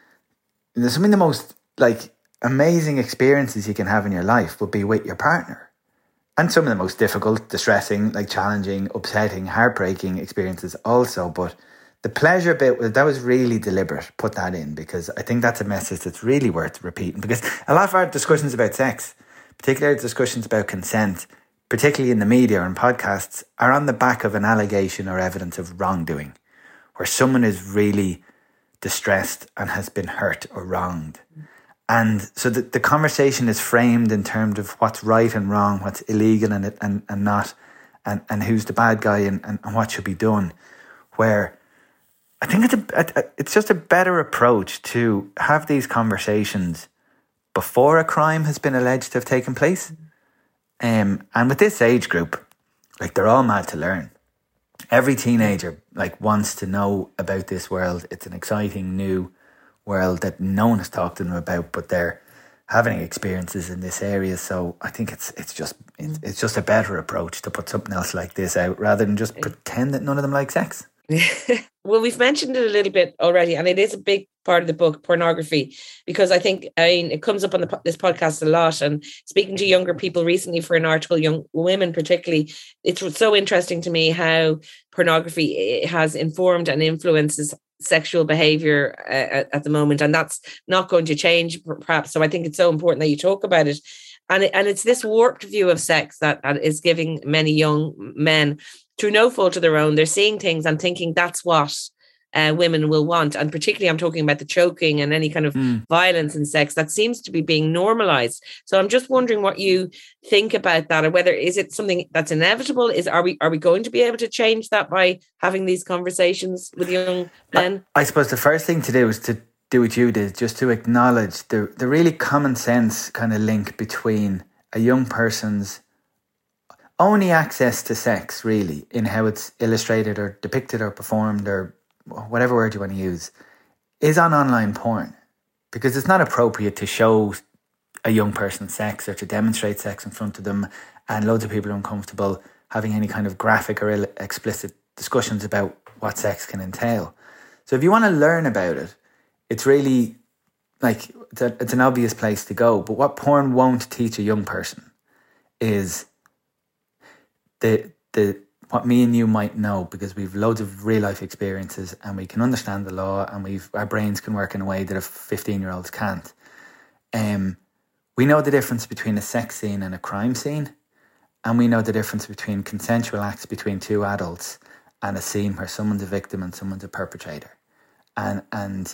there's some of the most like amazing experiences you can have in your life would be with your partner. And some of the most difficult, distressing, like challenging, upsetting, heartbreaking experiences also. But the pleasure bit, that was really deliberate, put that in, because I think that's a message that's really worth repeating. Because a lot of our discussions about sex, particularly discussions about consent, particularly in the media and podcasts, are on the back of an allegation or evidence of wrongdoing, where someone is really distressed and has been hurt or wronged. And so the, the conversation is framed in terms of what's right and wrong, what's illegal and and, and not, and, and who's the bad guy and, and, and what should be done, where I think it's a, a, it's just a better approach to have these conversations before a crime has been alleged to have taken place. Um, and with this age group, like they're all mad to learn. Every teenager like wants to know about this world. It's an exciting new world that no one has talked to them about, but they're having experiences in this area. So I think it's it's just it's, it's just a better approach to put something else like this out rather than just pretend that none of them like sex. Well, we've mentioned it a little bit already, and it is a big part of the book, pornography, because I think I mean, it comes up on the, this podcast a lot. And speaking to younger people recently for an article, young women particularly, it's so interesting to me how pornography has informed and influences sexual behavior uh, at, at the moment, and that's not going to change perhaps. So I think it's so important that you talk about it. And, it, and it's this warped view of sex that, that is giving many young men, through no fault of their own, they're seeing things and thinking that's what uh, women will want. And particularly I'm talking about the choking and any kind of mm. violence in sex that seems to be being normalized. So I'm just wondering what you think about that, or whether is it something that's inevitable? Is are we are we going to be able to change that by having these conversations with young men? I, I suppose the first thing to do is to do what you did, just to acknowledge the the really common sense kind of link between a young person's only access to sex, really, in how it's illustrated or depicted or performed or whatever word you want to use, is on online porn. Because it's not appropriate to show a young person sex or to demonstrate sex in front of them, and loads of people are uncomfortable having any kind of graphic or explicit discussions about what sex can entail. So if you want to learn about it, it's really like, it's, a, it's an obvious place to go. But what porn won't teach a young person is the the what me and you might know, because we've loads of real life experiences and we can understand the law, and we've our brains can work in a way that a fifteen year olds can't. Um, we know the difference between a sex scene and a crime scene, and we know the difference between consensual acts between two adults and a scene where someone's a victim and someone's a perpetrator. And and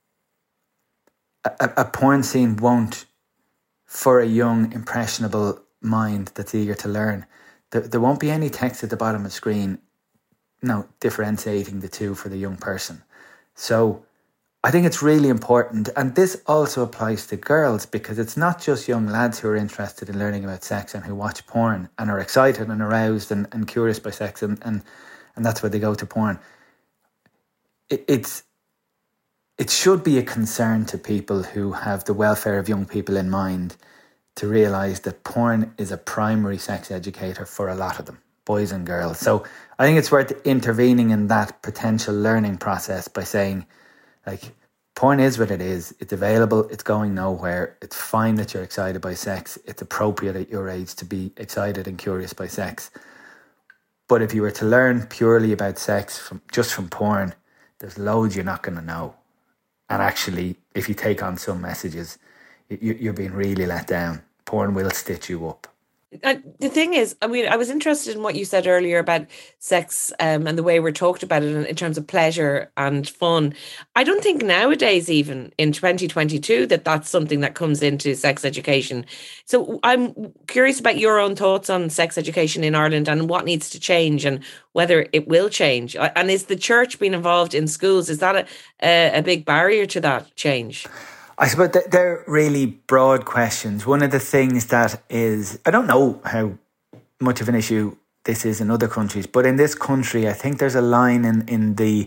a, a porn scene won't, for a young, impressionable mind that's eager to learn, there, there won't be any text at the bottom of the screen, no, differentiating the two for the young person. So I think it's really important, and this also applies to girls, because it's not just young lads who are interested in learning about sex and who watch porn and are excited and aroused and, and curious by sex, and, and, and that's why they go to porn. It, it's it should be a concern to people who have the welfare of young people in mind to realise that porn is a primary sex educator for a lot of them, boys and girls. So I think it's worth intervening in that potential learning process by saying, like, porn is what it is. It's available. It's going nowhere. It's fine that you're excited by sex. It's appropriate at your age to be excited and curious by sex. But if you were to learn purely about sex from just from porn, there's loads you're not going to know. And actually, if you take on some messages, you, you're being really let down. Porn will stitch you up. And the thing is, I mean, I was interested in what you said earlier about sex um, and the way we're talked about it in, in terms of pleasure and fun. I don't think nowadays, even in twenty twenty-two, that that's something that comes into sex education. So I'm curious about your own thoughts on sex education in Ireland and what needs to change and whether it will change. And is the church being involved in schools? Is that a, a, a big barrier to that change? I suppose they're really broad questions. One of the things that is, I don't know how much of an issue this is in other countries, but in this country, I think there's a line in, in the,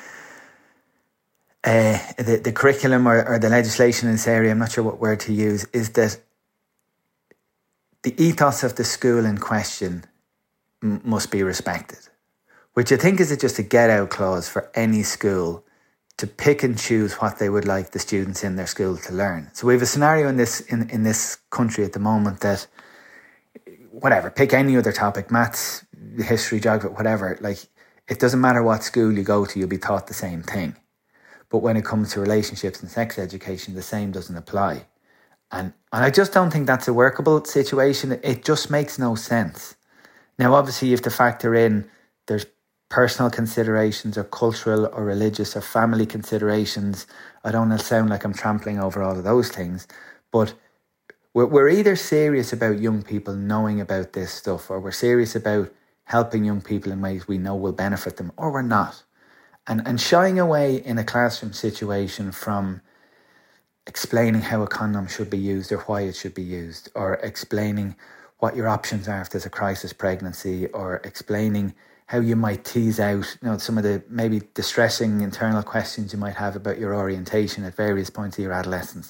uh, the the curriculum or, or the legislation in this area, I'm not sure what word to use, is that the ethos of the school in question m- must be respected, which I think is just a get-out clause for any school to pick and choose what they would like the students in their school to learn. So we have a scenario in this in, in this country at the moment that, whatever, pick any other topic, maths, history, geography, whatever, like, it doesn't matter what school you go to, you'll be taught the same thing. But when it comes to relationships and sex education, the same doesn't apply. And, and I just don't think that's a workable situation. It just makes no sense. Now, obviously, you have to factor in, there's personal considerations or cultural or religious or family considerations. I don't want to sound like I'm trampling over all of those things, but we're, we're either serious about young people knowing about this stuff, or we're serious about helping young people in ways we know will benefit them, or we're not. And, and shying away in a classroom situation from explaining how a condom should be used or why it should be used, or explaining what your options are if there's a crisis pregnancy, or explaining how you might tease out, you know, some of the maybe distressing internal questions you might have about your orientation at various points of your adolescence.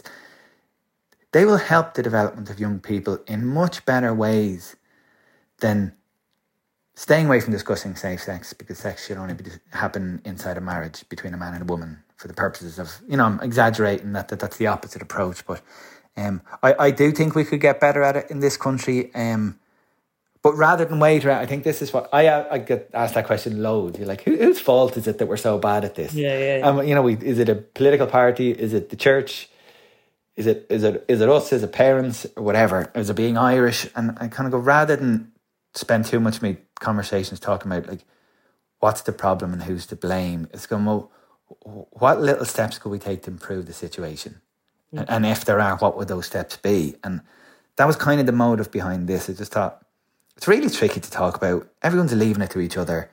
They will help the development of young people in much better ways than staying away from discussing safe sex, because sex should only be, happen inside a marriage between a man and a woman for the purposes of, you know, I'm exaggerating that, that that's the opposite approach. But um, I, I do think we could get better at it in this country. Um, But rather than wait around, I think this is what I I get asked that question loads. You're like, Who, whose fault is it that we're so bad at this? Yeah, yeah. yeah. Um, you know, we, is it a political party? Is it the church? Is it is it is it us? Is it parents or whatever? Is it being Irish? And I kind of go, rather than spend too much of my conversations talking about like what's the problem and who's to blame, it's going, well, what little steps could we take to improve the situation? Mm-hmm. And, and if there are, what would those steps be? And that was kind of the motive behind this. I just thought, it's really tricky to talk about. Everyone's leaving it to each other.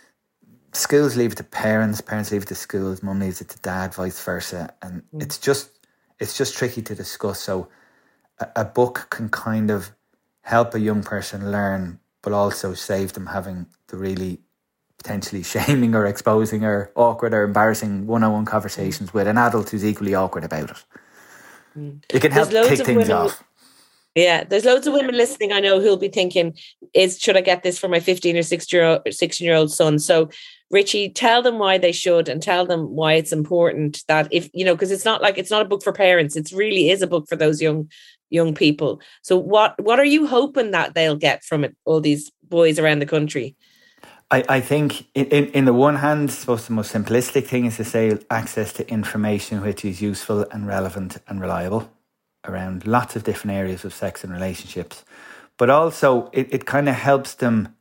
Schools leave it to parents, parents leave it to schools, mum leaves it to dad, vice versa. And mm. it's just it's just tricky to discuss. So a, a book can kind of help a young person learn, but also save them having the really potentially shaming or exposing or awkward or embarrassing one-on-one conversations with an adult who's equally awkward about it. Mm. It can help kick things off. Yeah, there's loads of women listening, I know, who'll be thinking, "Is should I get this for my fifteen or sixteen year old, sixteen year old son?" So, Richie, tell them why they should, and tell them why it's important that if you know, because it's not like it's not a book for parents. It really is a book for those young young people. So, what what are you hoping that they'll get from it? All these boys around the country. I, I think in, in, in the one hand, I suppose the most simplistic thing is to say access to information which is useful and relevant and reliable around lots of different areas of sex and relationships. But also it, it kind of helps them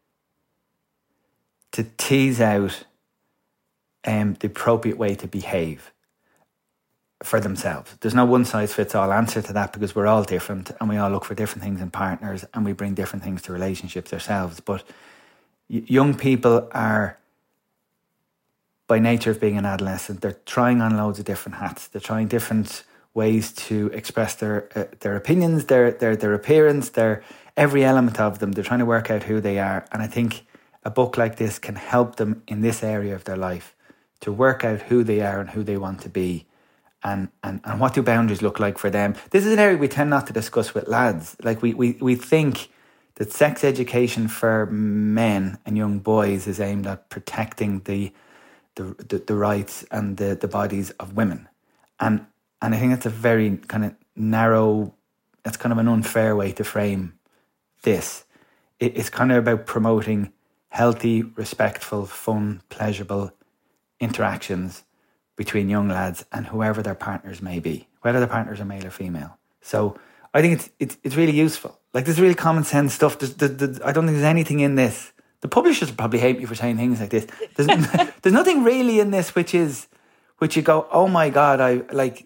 to tease out um, the appropriate way to behave for themselves. There's no one size fits all answer to that because we're all different and we all look for different things in partners and we bring different things to relationships ourselves. But young people are, by nature of being an adolescent, they're trying on loads of different hats. They're trying different ways to express their uh, their opinions, their their their appearance, their every element of them. They're trying to work out who they are. And I think a book like this can help them in this area of their life to work out who they are and who they want to be, and and, and what do boundaries look like for them. This is an area we tend not to discuss with lads. Like we we, we think that sex education for men and young boys is aimed at protecting the the the, the rights and the, the bodies of women. And and I think that's a very kind of narrow, that's kind of an unfair way to frame this. It, it's kind of about promoting healthy, respectful, fun, pleasurable interactions between young lads and whoever their partners may be, whether their partners are male or female. So I think it's it's it's really useful. Like, there's really common sense stuff. There's, there's, there's, I don't think there's anything in this. The publishers will probably hate me for saying things like this. There's, there's nothing really in this which is, which you go, oh my God, I like.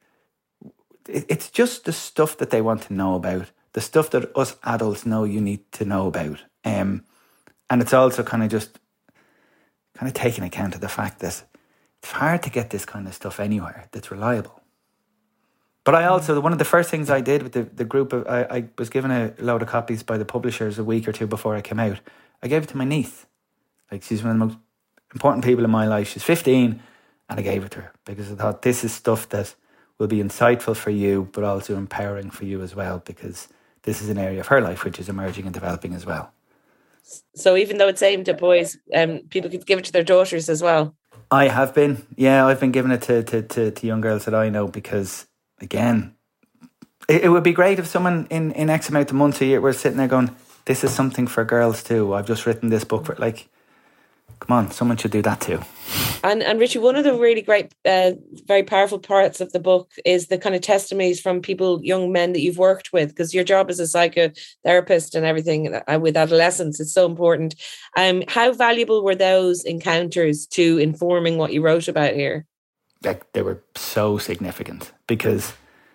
It, it's just the stuff that they want to know about, the stuff that us adults know you need to know about. Um, and it's also kind of just, kind of taking account of the fact that it's hard to get this kind of stuff anywhere that's reliable. But I also, one of the first things I did with the, the group, of, I, I was given a load of copies by the publishers a week or two before I came out. I gave it to my niece. Like, she's one of the most important people in my life. She's fifteen, and I gave it to her because I thought this is stuff that will be insightful for you, but also empowering for you as well, because this is an area of her life which is emerging and developing as well. So even though it's aimed at boys, um, people could give it to their daughters as well. I have been, yeah, I've been giving it to to, to, to young girls that I know because, again, it, it would be great if someone in, in X amount of months a year were sitting there going, this is something for girls too. I've just written this book for, like, come on, someone should do that too. And and Richie, one of the really great, uh, very powerful parts of the book is the kind of testimonies from people, young men that you've worked with, because your job as a psychotherapist and everything uh, with adolescents is so important. Um, how valuable were those encounters to informing what you wrote about here? Like, they were so significant, because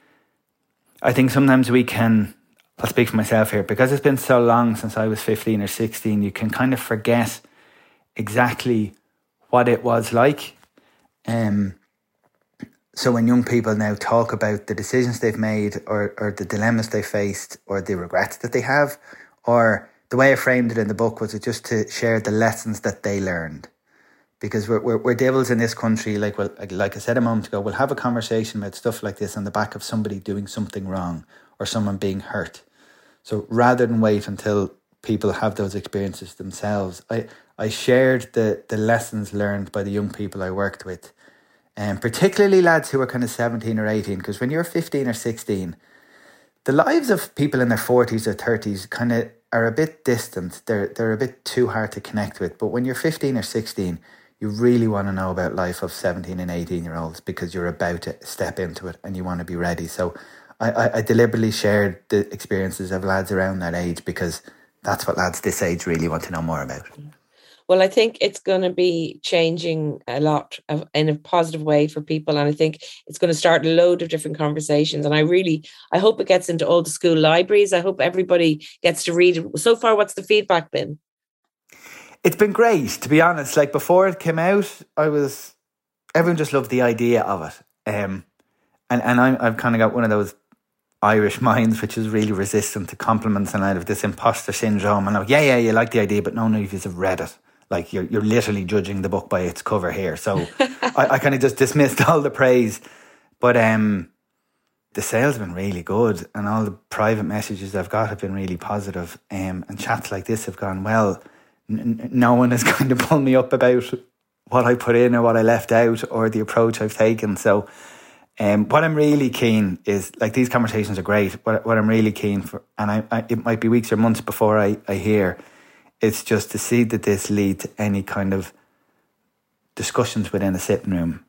I think sometimes we can, I'll speak for myself here, because it's been so long since I was fifteen or sixteen, you can kind of forget exactly what it was like. Um, so when young people now talk about the decisions they've made, or, or the dilemmas they faced, or the regrets that they have, or the way I framed it in the book was just to share the lessons that they learned. Because we're, we're, we're devils in this country, like well, like I said a moment ago, we'll have a conversation about stuff like this on the back of somebody doing something wrong or someone being hurt. So rather than wait until people have those experiences themselves, I, I shared the, the lessons learned by the young people I worked with, and um, particularly lads who were kind of seventeen or eighteen, because when you're fifteen or sixteen, the lives of people in their forties or thirties kind of are a bit distant. They're, they're a bit too hard to connect with. But when you're fifteen or sixteen, you really want to know about life of seventeen and eighteen year olds, because you're about to step into it and you want to be ready. So I, I, I deliberately shared the experiences of lads around that age, because that's what lads this age really want to know more about. Well, I think it's going to be changing a lot of, in a positive way for people. And I think it's going to start a load of different conversations. And I really, I hope it gets into all the school libraries. I hope everybody gets to read it. So far, what's the feedback been? It's been great, to be honest. Like, before it came out, I was, everyone just loved the idea of it. Um, and and I'm, I've kind of got one of those Irish minds which is really resistant to compliments, and out of this imposter syndrome. And I'm like, yeah, yeah, you like the idea, but none of you have read it. Like, you're you're literally judging the book by its cover here. So I, I kind of just dismissed all the praise. But um, the sales have been really good, and all the private messages I've got have been really positive. Um, and chats like this have gone, well, n- no one is going to pull me up about what I put in or what I left out or the approach I've taken. So um, what I'm really keen is, like, these conversations are great. What, what I'm really keen for, and I, I, it might be weeks or months before I, I hear, it's just to see that this lead to any kind of discussions within a sitting room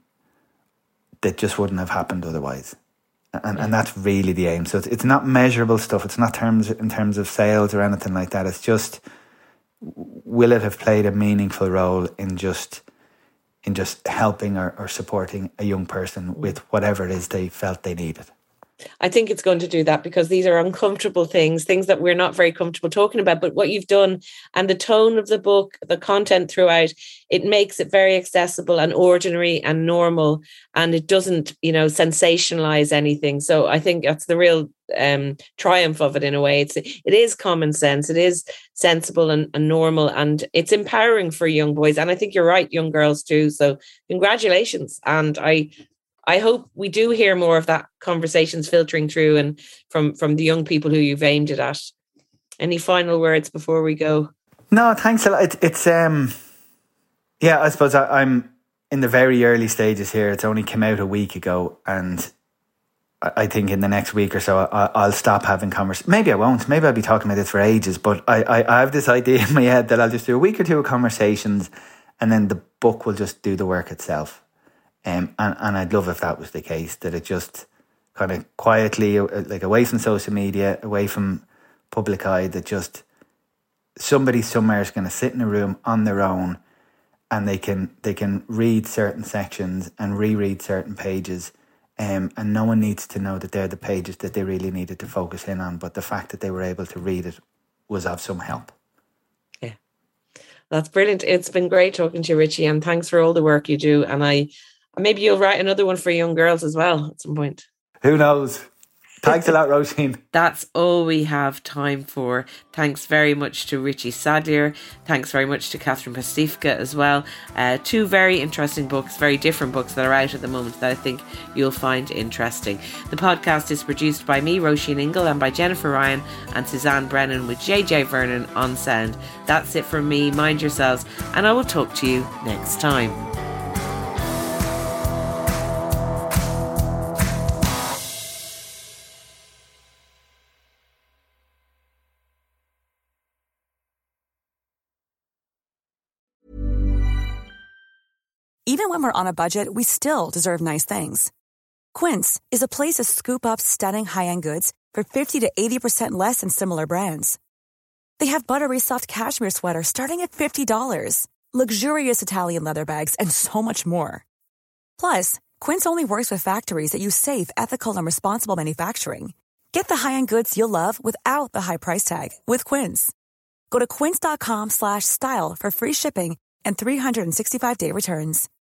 that just wouldn't have happened otherwise. And and that's really the aim. So it's, it's not measurable stuff. It's not terms in terms of sales or anything like that. It's just, will it have played a meaningful role in just in just helping or, or supporting a young person with whatever it is they felt they needed? I think it's going to do that, because these are uncomfortable things, things that we're not very comfortable talking about. But what you've done, and the tone of the book, the content throughout, it makes it very accessible and ordinary and normal, and it doesn't, you know, sensationalize anything. So I think that's the real um, triumph of it in a way. It's it is common sense, it is sensible and, and normal, and it's empowering for young boys. And I think you're right, young girls too. So congratulations, and I. I hope we do hear more of that conversations filtering through and from, from the young people who you've aimed it at. Any final words before we go? No, thanks a lot. It, it's, um, yeah, I suppose I, I'm in the very early stages here. It's only come out a week ago, and I, I think in the next week or so, I, I'll stop having conversations. Maybe I won't. Maybe I'll be talking about this for ages, but I, I, I have this idea in my head that I'll just do a week or two of conversations, and then the book will just do the work itself. Um, and, and I'd love if that was the case, that it just kind of quietly, like away from social media, away from public eye, that just somebody somewhere is going to sit in a room on their own, and they can they can read certain sections and reread certain pages, um, and no one needs to know that they're the pages that they really needed to focus in on, but the fact that they were able to read it was of some help. Yeah, that's brilliant. It's been great talking to you, Richie, and thanks for all the work you do. And I maybe you'll write another one for young girls as well at some point. Who knows? Thanks a lot, Roisin. That's all we have time for. Thanks very much to Richie Sadlier. Thanks very much to Katherine Pastifica as well. Uh, two very interesting books, very different books that are out at the moment that I think you'll find interesting. The podcast is produced by me, Roisin Ingle, and by Jennifer Ryan and Suzanne Brennan, with J J Vernon on sound. That's it from me. Mind yourselves, and I will talk to you next time. Even when we're on a budget, we still deserve nice things. Quince is a place to scoop up stunning high-end goods for fifty to eighty percent less than similar brands. They have buttery soft cashmere sweaters starting at fifty dollars, luxurious Italian leather bags, and so much more. Plus, Quince only works with factories that use safe, ethical, and responsible manufacturing. Get the high-end goods you'll love without the high price tag with Quince. Go to quince.com slash style for free shipping and three sixty-five day returns.